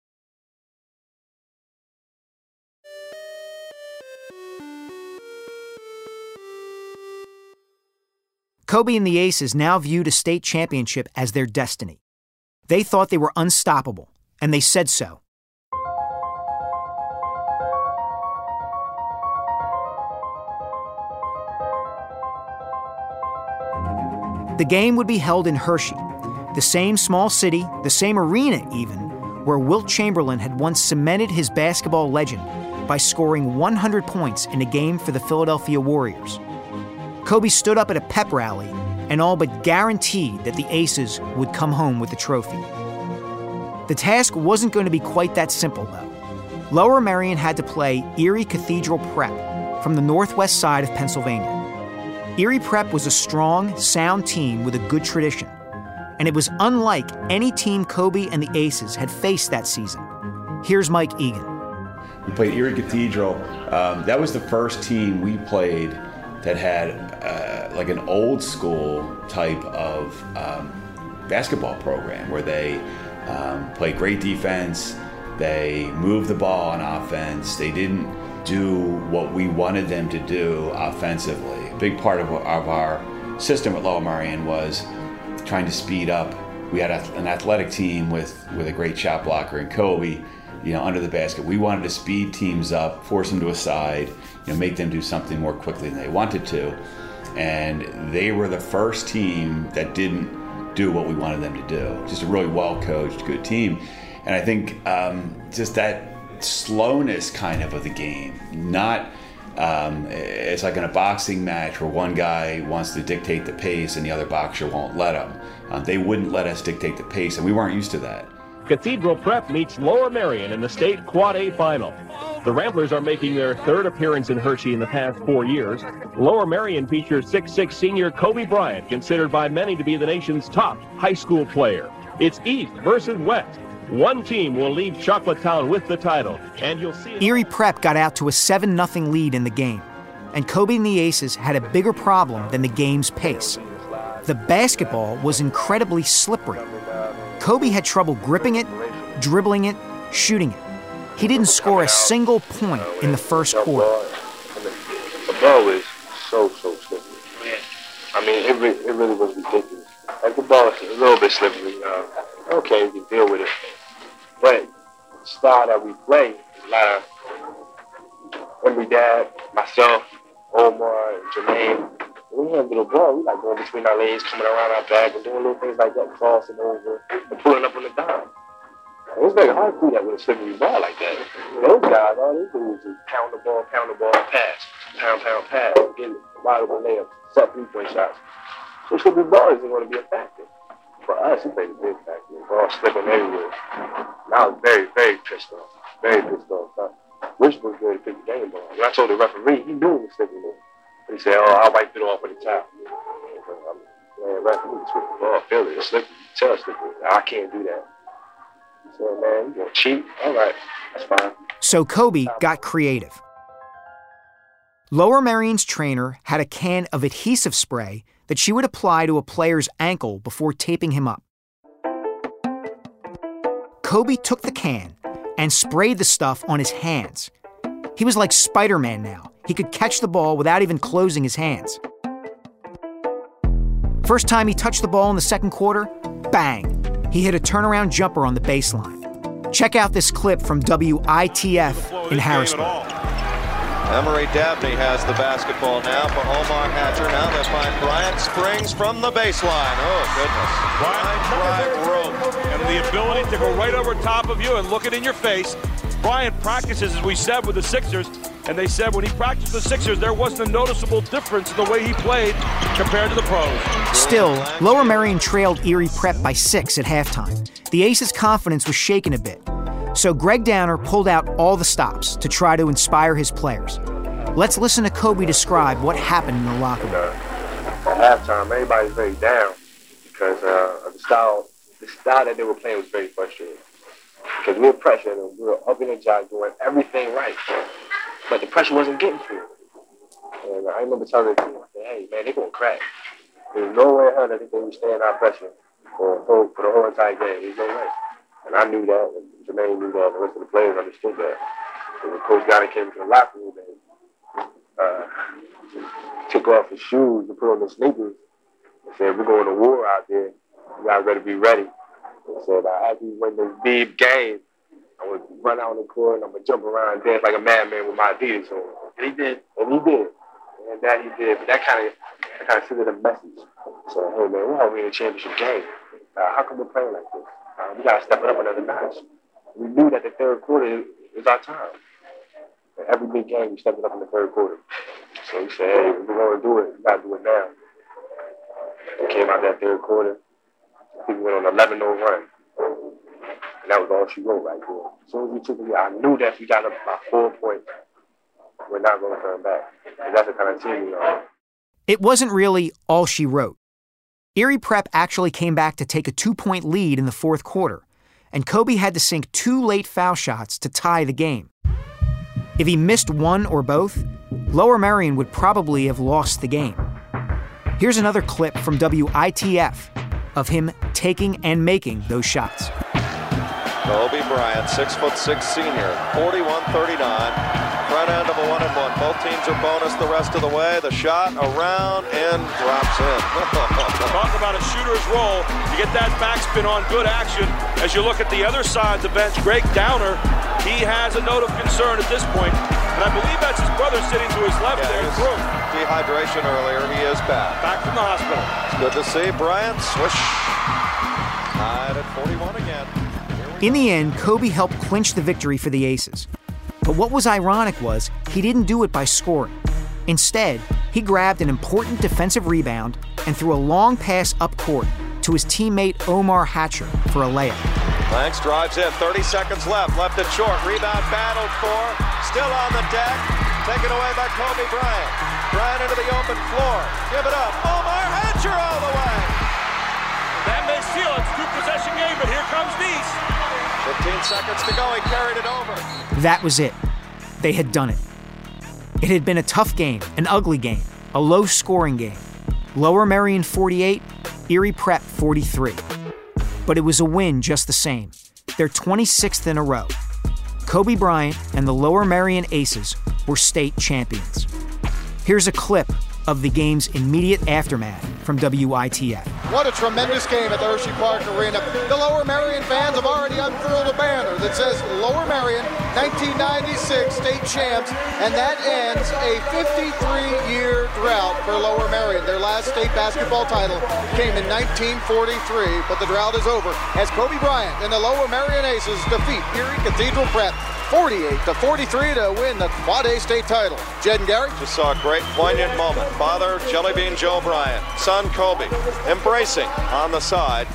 Kobe and the Aces now viewed a state championship as their destiny. They thought they were unstoppable, and they said so. The game would be held in Hershey, the same small city, the same arena even, where Wilt Chamberlain had once cemented his basketball legend by scoring one hundred points in a game for the Philadelphia Warriors. Kobe stood up at a pep rally and all but guaranteed that the Aces would come home with the trophy. The task wasn't going to be quite that simple, though. Lower Merion had to play Erie Cathedral Prep from the northwest side of Pennsylvania. Erie Prep was a strong, sound team with a good tradition, and it was unlike any team Kobe and the Aces had faced that season. Here's Mike Egan. We played Erie Cathedral. Um, that was the first team we played that had uh, like an old school type of um, basketball program where they um, played great defense, they moved the ball on offense, they didn't do what we wanted them to do offensively. A big part of, of our system at Lower Merion was trying to speed up. We had a, an athletic team with, with a great shot blocker in Kobe, you know, under the basket. We wanted to speed teams up, force them to a side, you know, make them do something more quickly than they wanted to. And they were the first team that didn't do what we wanted them to do. Just a really well-coached, good team. And I think um, just that slowness kind of of the game, not um, it's like in a boxing match where one guy wants to dictate the pace and the other boxer won't let him. Um, they wouldn't let us dictate the pace, and we weren't used to that. Cathedral Prep meets Lower Merion in the state Quad A final. The Ramblers are making their third appearance in Hershey in the past four years. Lower Merion features six foot six senior Kobe Bryant, considered by many to be the nation's top high school player. It's East versus West. One team will leave Chocolatetown with the title, and you'll see... Erie Prep got out to a seven nothing lead in the game, and Kobe and the Aces had a bigger problem than the game's pace. The basketball was incredibly slippery. Kobe had trouble gripping it, dribbling it, shooting it. He didn't score a single point in the first quarter. The ball was so, so slippery. I mean, it, re- it really was ridiculous. Like, the ball was a little bit slippery. Uh, okay, we can deal with it. But the style that we play, a lot of Henry Dad, myself, Omar, and Jermaine, when we handle the ball, we like going between our legs, coming around our back, and doing little things like that, crossing over, and pulling up on the dime. It was very hard to do that with a slippery ball like that. Those guys, all they do is just pound the ball, pound the ball, pass, pound, pound, pass, get wide open layups, set three-point shots. So slippery ball isn't going to be a factor. For us, it played a big factor. The ball slipping everywhere. And I was very, very pissed off. Very pissed off. I wish we was going to pick the game ball. When I told the referee, he knew it was slipping there. He said, oh, I'll wipe it off with the towel. Man, referee, it's with the ball. Feel it. It's slippery. Tell us slippery. I can't do that. He said, man, you gonna cheat? All right, that's fine. So Kobe got creative. Lower Merion's trainer had a can of adhesive spray that she would apply to a player's ankle before taping him up. Kobe took the can and sprayed the stuff on his hands. He was like Spider-Man now. He could catch the ball without even closing his hands. First time he touched the ball in the second quarter, bang, he hit a turnaround jumper on the baseline. Check out this clip from W I T F in Harrisburg. Emory Dabney has the basketball now for Omar Hatcher. Now they find Bryant Springs from the baseline. Oh, goodness. Bryant drive rope and the ability to go right over top of you and look it in your face. Bryant practices, as we said, with the Sixers, and they said when he practiced with the Sixers, there wasn't a noticeable difference in the way he played compared to the pros. Still, Lower Merion trailed Erie Prep by six at halftime. The Aces' confidence was shaken a bit. So Greg Downer pulled out all the stops to try to inspire his players. Let's listen to Kobe describe what happened in the locker room. At halftime, everybody's very down because uh, the style, the style that they were playing was very frustrating. Because we were pressured and we were up in the job doing everything right, but the pressure wasn't getting to it. And I remember telling the team, I said, "Hey, man, they're gonna crack. There's no way in hell that they can stay in our pressure for, for, for the whole entire game. There's no way." And I knew that, and Jermaine knew that, and the rest of the players understood that. So when Coach Gotti came to the locker room and uh, took off his shoes and put on his sneakers and said, "We're going to war out there. You guys better be ready." And said, uh, "After we win this big game, I'm going to run out on the court and I'm going to jump around and dance like a madman with my Adidas on." And he did. And he did. And that he did. But that kind of that kind of sent a message. So, hey, man, we're already in a championship game. Uh, how come we're playing like this? Uh, we got to step it up another notch. We knew that the third quarter was our time. And every big game, we stepped it up in the third quarter. So we said, hey, if we're going to do it, we got to do it now. We came out that third quarter. I think we went on an eleven oh run. And that was all she wrote right there. As soon as we took it, I knew that if we got up by four points, we're not going to turn back. And that's the kind of team we are. It wasn't really all she wrote. Erie Prep actually came back to take a two-point lead in the fourth quarter, and Kobe had to sink two late foul shots to tie the game. If he missed one or both, Lower Merion would probably have lost the game. Here's another clip from W I T F of him taking and making those shots. Kobe Bryant, six foot six senior, forty-one thirty-nine, front end of a one and one. Both teams are bonus the rest of the way. The shot around and drops in. Talk about a shooter's roll. You get that backspin on, good action. As you look at the other side of the bench, Greg Downer, he has a note of concern at this point. And I believe that's his brother sitting to his left yeah, there. Through. Dehydration earlier. He is back. Back from the hospital. It's good to see Bryant swish. Tied at forty-one again. In the end, Kobe helped clinch the victory for the Aces. But what was ironic was he didn't do it by scoring. Instead, he grabbed an important defensive rebound and threw a long pass up court to his teammate Omar Hatcher for a layup. Lanks drives in, thirty seconds left, left it short, rebound battled for, still on the deck, taken away by Kobe Bryant. Bryant into the open floor, give it up, Omar Hatcher all the way. That may seal it, it's a two-possession game, but here comes Deese. fifteen seconds to go, he carried it over. That was it. They had done it. It had been a tough game, an ugly game, a low-scoring game. Lower Merion forty-eight, Erie Prep forty-three. But it was a win just the same. Their twenty-sixth in a row. Kobe Bryant and the Lower Merion Aces were state champions. Here's a clip of the game's immediate aftermath from W I T F. What a tremendous game at the Hershey Park Arena. The Lower Merion fans have already unfurled a banner that says Lower Merion nineteen ninety-six state champs, and that ends a fifty-three year drought for Lower Merion. Their last state basketball title came in nineteen forty-three, but the drought is over as Kobe Bryant and the Lower Merion Aces defeat Erie Cathedral Prep forty-eight to forty-three to win the Quad A state title. Jed and Gary? Just saw a great poignant moment. Father, Jellybean Joe Bryant, son Kobe, embracing on the side.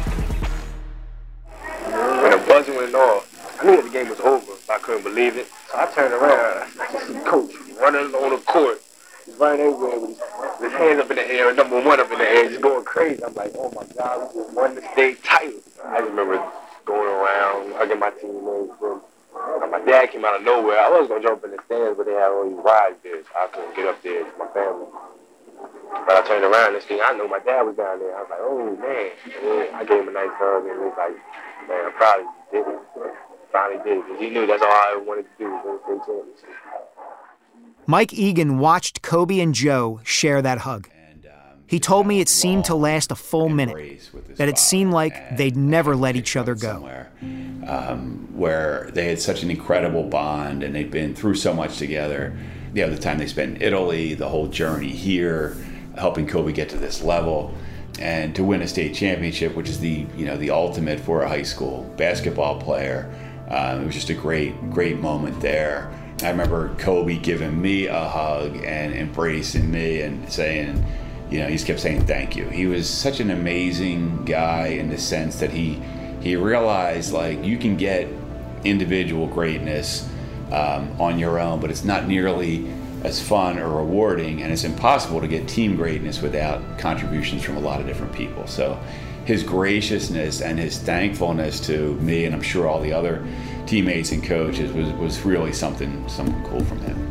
When the buzzer went off, I knew that the game was over. I couldn't believe it. So I turned around. I just see Coach running on the court. He's running everywhere with his, with his hands up in the air, number one up in the air, just going crazy. I'm like, oh my God, we just won the state title. I remember going around, hugging my teammates. My dad came out of nowhere. I was going to jump in the stands, but they had all these rides there, so I couldn't get up there to my family. But I turned around, this thing, I know my dad was down there. I was like, oh, man. And I gave him a nice hug, and he was like, man, I'm proud of you. Did it. Finally did it, because he knew that's all I wanted to do, was win the state championship. Mike Egan watched Kobe and Joe share that hug. He told me it seemed to last a full minute, that it seemed like they'd never let each other go. Um, where they had such an incredible bond and they'd been through so much together. You know, the time they spent in Italy, the whole journey here, helping Kobe get to this level, and to win a state championship, which is the you know the ultimate for a high school basketball player. Um, it was just a great, great moment there. I remember Kobe giving me a hug and embracing me and saying, you know, he just kept saying thank you. He was such an amazing guy in the sense that he he realized, like, you can get individual greatness um, on your own, but it's not nearly as fun or rewarding, and it's impossible to get team greatness without contributions from a lot of different people. So his graciousness and his thankfulness to me, and I'm sure all the other teammates and coaches, was, was really something, something cool from him.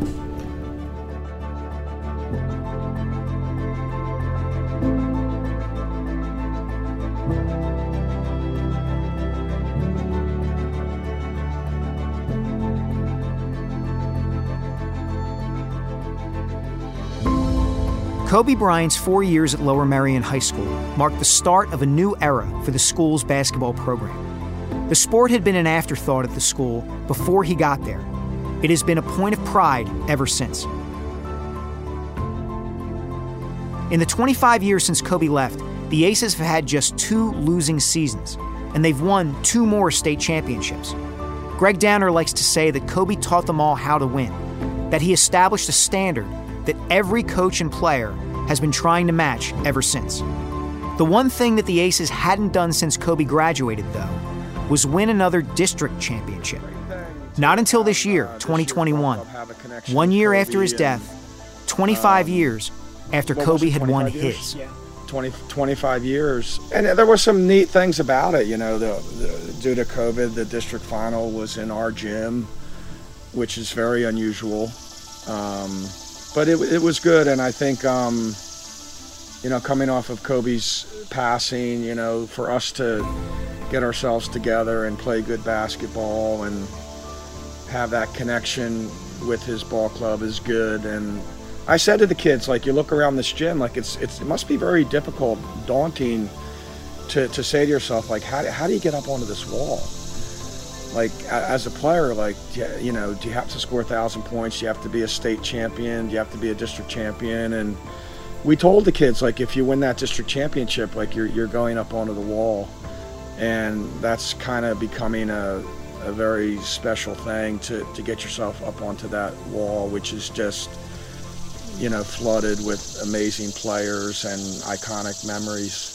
Kobe Bryant's four years at Lower Merion High School marked the start of a new era for the school's basketball program. The sport had been an afterthought at the school before he got there. It has been a point of pride ever since. In the twenty-five years since Kobe left, the Aces have had just two losing seasons, and they've won two more state championships. Greg Downer likes to say that Kobe taught them all how to win, that he established a standard that every coach and player has been trying to match ever since. The one thing that the Aces hadn't done since Kobe graduated, though, was win another district championship. Not until this year, twenty twenty-one, one year after his death, twenty-five years after Kobe had won his. twenty, twenty-five years. And there were some neat things about it. You know, the, the, due to COVID, the district final was in our gym, which is very unusual. Um, but it, it was good. And I think, um, you know, coming off of Kobe's passing, you know, for us to get ourselves together and play good basketball and have that connection with his ball club is good. And I said to the kids, like, you look around this gym, like it's, it's it must be very difficult, daunting to, to say to yourself, like, how, how do you get up onto this wall? Like, as a player, like, you know, do you have to score a thousand points? Do you have to be a state champion? Do you have to be a district champion? And we told the kids, like, if you win that district championship, like, you're, you're going up onto the wall. And that's kind of becoming a, a very special thing to, to get yourself up onto that wall, which is just, you know, flooded with amazing players and iconic memories.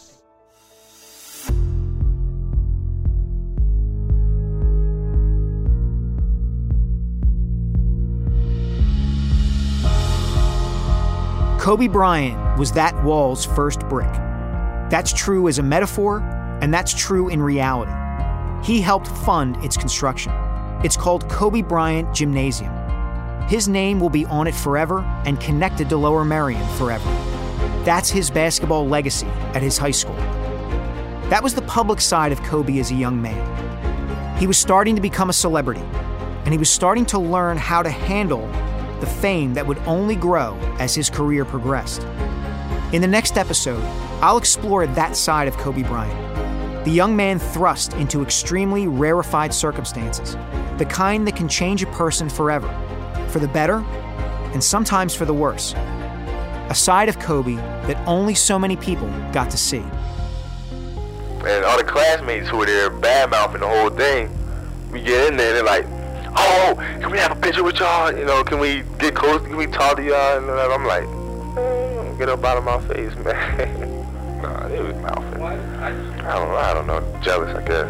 Kobe Bryant was that wall's first brick. That's true as a metaphor, and that's true in reality. He helped fund its construction. It's called Kobe Bryant Gymnasium. His name will be on it forever and connected to Lower Merion forever. That's his basketball legacy at his high school. That was the public side of Kobe as a young man. He was starting to become a celebrity, and he was starting to learn how to handle the fame that would only grow as his career progressed. In the next episode, I'll explore that side of Kobe Bryant, the young man thrust into extremely rarefied circumstances, the kind that can change a person forever, for the better and sometimes for the worse. A side of Kobe that only so many people got to see. And all the classmates who were there bad-mouthing the whole thing, we get in there, they're like, oh, can we have a picture with y'all? You know, can we get close? Can we talk to y'all? And I'm like, eh, get up out of my face, man. Nah, they was mouthing. I don't know, I don't know, jealous, I guess.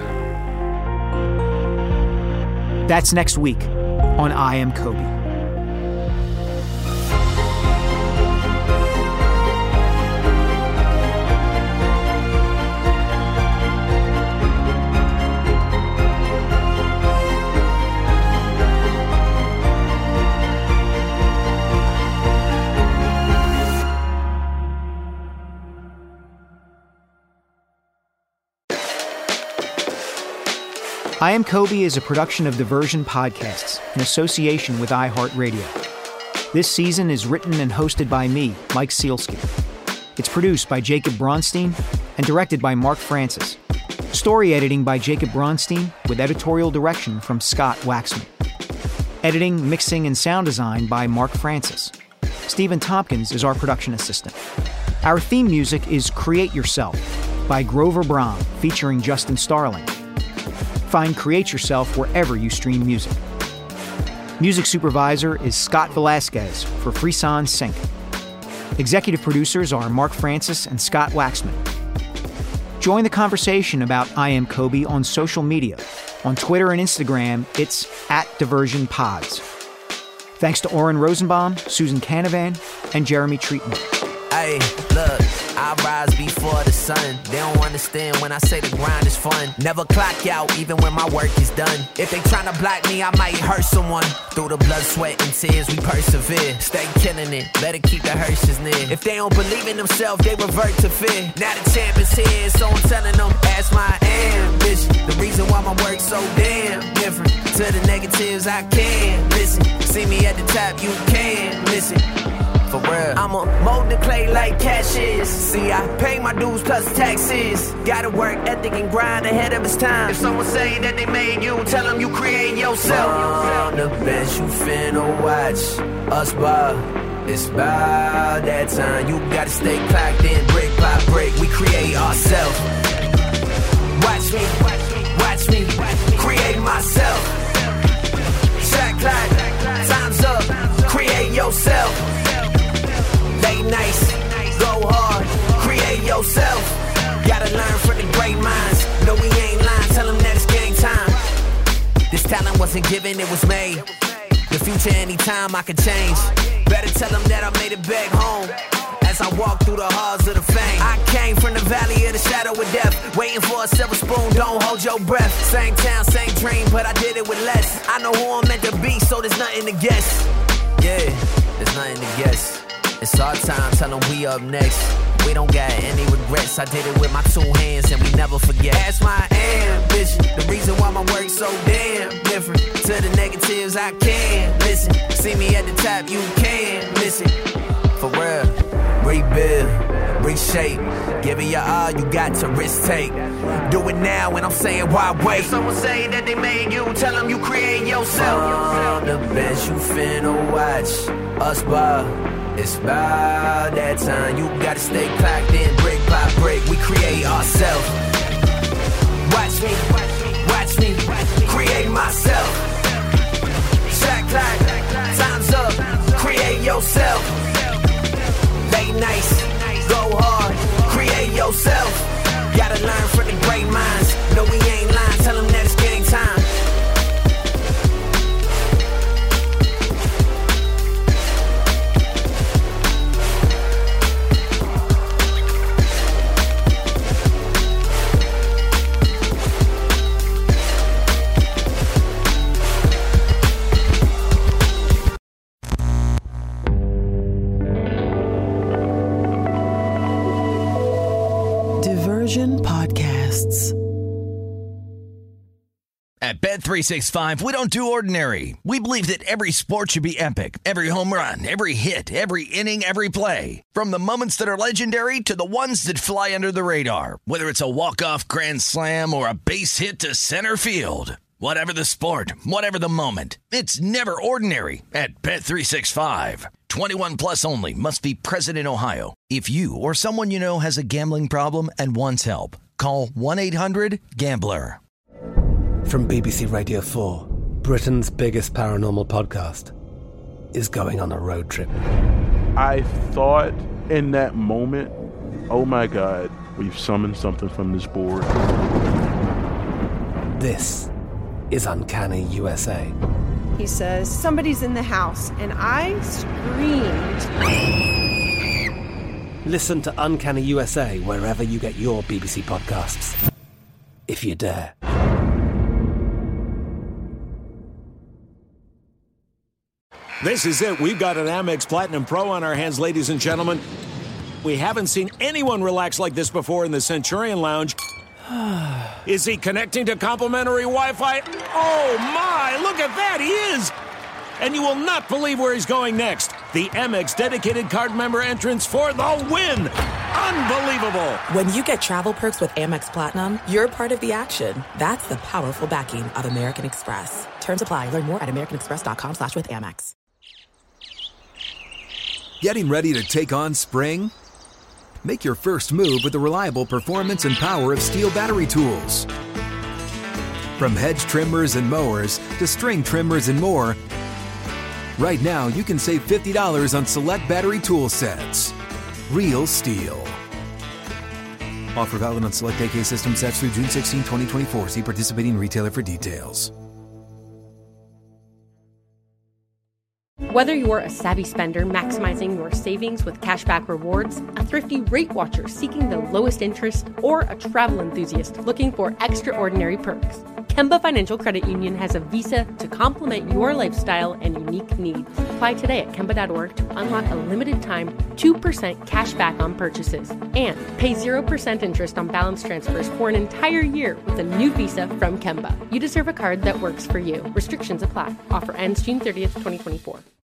That's next week on I Am Kobe. I Am Kobe is a production of Diversion Podcasts in association with iHeartRadio. This season is written and hosted by me, Mike Sealski. It's produced by Jacob Bronstein and directed by Mark Francis. Story editing by Jacob Bronstein with editorial direction from Scott Waxman. Editing, mixing, and sound design by Mark Francis. Stephen Tompkins is our production assistant. Our theme music is Create Yourself by Grover Braun featuring Justin Starling. Find Create Yourself wherever you stream music. Music supervisor is Scott Velasquez for Frisson Sync. Executive producers are Mark Francis and Scott Waxman. Join the conversation about I Am Kobe on social media. On Twitter and Instagram, it's at Diversion Pods. Thanks to Oren Rosenbaum, Susan Canavan, and Jeremy Treatment. Hey, look, I rise before the sun. They don't understand when I say the grind is fun. Never clock out even when my work is done. If they tryna block me, I might hurt someone. Through the blood, sweat, and tears, we persevere. Stay killing it, better keep the hearses near. If they don't believe in themselves, they revert to fear. Now the champ is here, so I'm telling them that's my ambition. The reason why my work's so damn different. To the negatives, I can't listen. See me at the top, you can listen. For real, I'm a mold the clay like cash is. See, I pay my dues plus taxes. Gotta work ethic and grind ahead of its time. If someone say that they made you, tell them you create yourself. On the bench, you finna watch us ball. It's about that time. You gotta stay clocked in, brick by brick. We create ourselves. Watch me, watch me, create myself. Shot clock, time's up. Create yourself. Late nights, go hard, create yourself. Gotta learn from the great minds. No, we ain't lying, tell them that it's game time. This talent wasn't given, it was made. The future anytime I can change. Better tell them that I made it back home. As I walk through the halls of the fame, I came from the valley of the shadow of death, waiting for a silver spoon, don't hold your breath. Same town, same dream, but I did it with less. I know who I'm meant to be, so there's nothing to guess. Yeah, there's nothing to guess. It's our time, tell them we up next. We don't got any regrets. I did it with my two hands and we never forget. That's my ambition, the reason why my work's so damn different. To the negatives I can't listen. See me at the top, you can't miss it. For real. Rebuild, reshape, give it your all, you got to risk take. Do it now and I'm saying why wait. If someone say that they made you, tell them you create yourself. From the bench you finna watch us ball. It's about that time, you gotta stay clocked in, brick by brick, we create ourselves. Watch me, watch me, create myself. Shot clock, time's up, create yourself. Late nights, go hard, create yourself. Gotta learn from the great minds. No, we ain't lying, tell them that it's game time. Podcasts. At Bet three sixty-five, we don't do ordinary. We believe that every sport should be epic. Every home run, every hit, every inning, every play. From the moments that are legendary to the ones that fly under the radar. Whether it's a walk-off grand slam or a base hit to center field. Whatever the sport, whatever the moment. It's never ordinary at Bet three sixty-five. twenty-one plus only. Must be present in Ohio. If you or someone you know has a gambling problem and wants help, call one eight hundred gambler. From B B C Radio four, Britain's biggest paranormal podcast is going on a road trip. I thought in that moment, oh my God, we've summoned something from this board. This is Uncanny U S A. He says, somebody's in the house, and I screamed. Listen to Uncanny U S A wherever you get your B B C podcasts, if you dare. This is it. We've got an Amex Platinum Pro on our hands, ladies and gentlemen. We haven't seen anyone relax like this before in the Centurion Lounge. Is he connecting to complimentary Wi-Fi? Oh, my! Look at that! He is! And you will not believe where he's going next. The Amex dedicated card member entrance for the win! Unbelievable! When you get travel perks with Amex Platinum, you're part of the action. That's the powerful backing of American Express. Terms apply. Learn more at americanexpress.com slash with Amex. Getting ready to take on spring? Make your first move with the reliable performance and power of Steel battery tools. From hedge trimmers and mowers to string trimmers and more, right now you can save fifty dollars on select battery tool sets. Real Steel. Offer valid on select A K system sets through June sixteenth, twenty twenty-four. See participating retailer for details. Whether you're a savvy spender maximizing your savings with cashback rewards, a thrifty rate watcher seeking the lowest interest, or a travel enthusiast looking for extraordinary perks, Kemba Financial Credit Union has a visa to complement your lifestyle and unique needs. Apply today at Kemba dot org to unlock a limited time two percent cash back on purchases and pay zero percent interest on balance transfers for an entire year with a new visa from Kemba. You deserve a card that works for you. Restrictions apply. Offer ends June thirtieth, twenty twenty-four.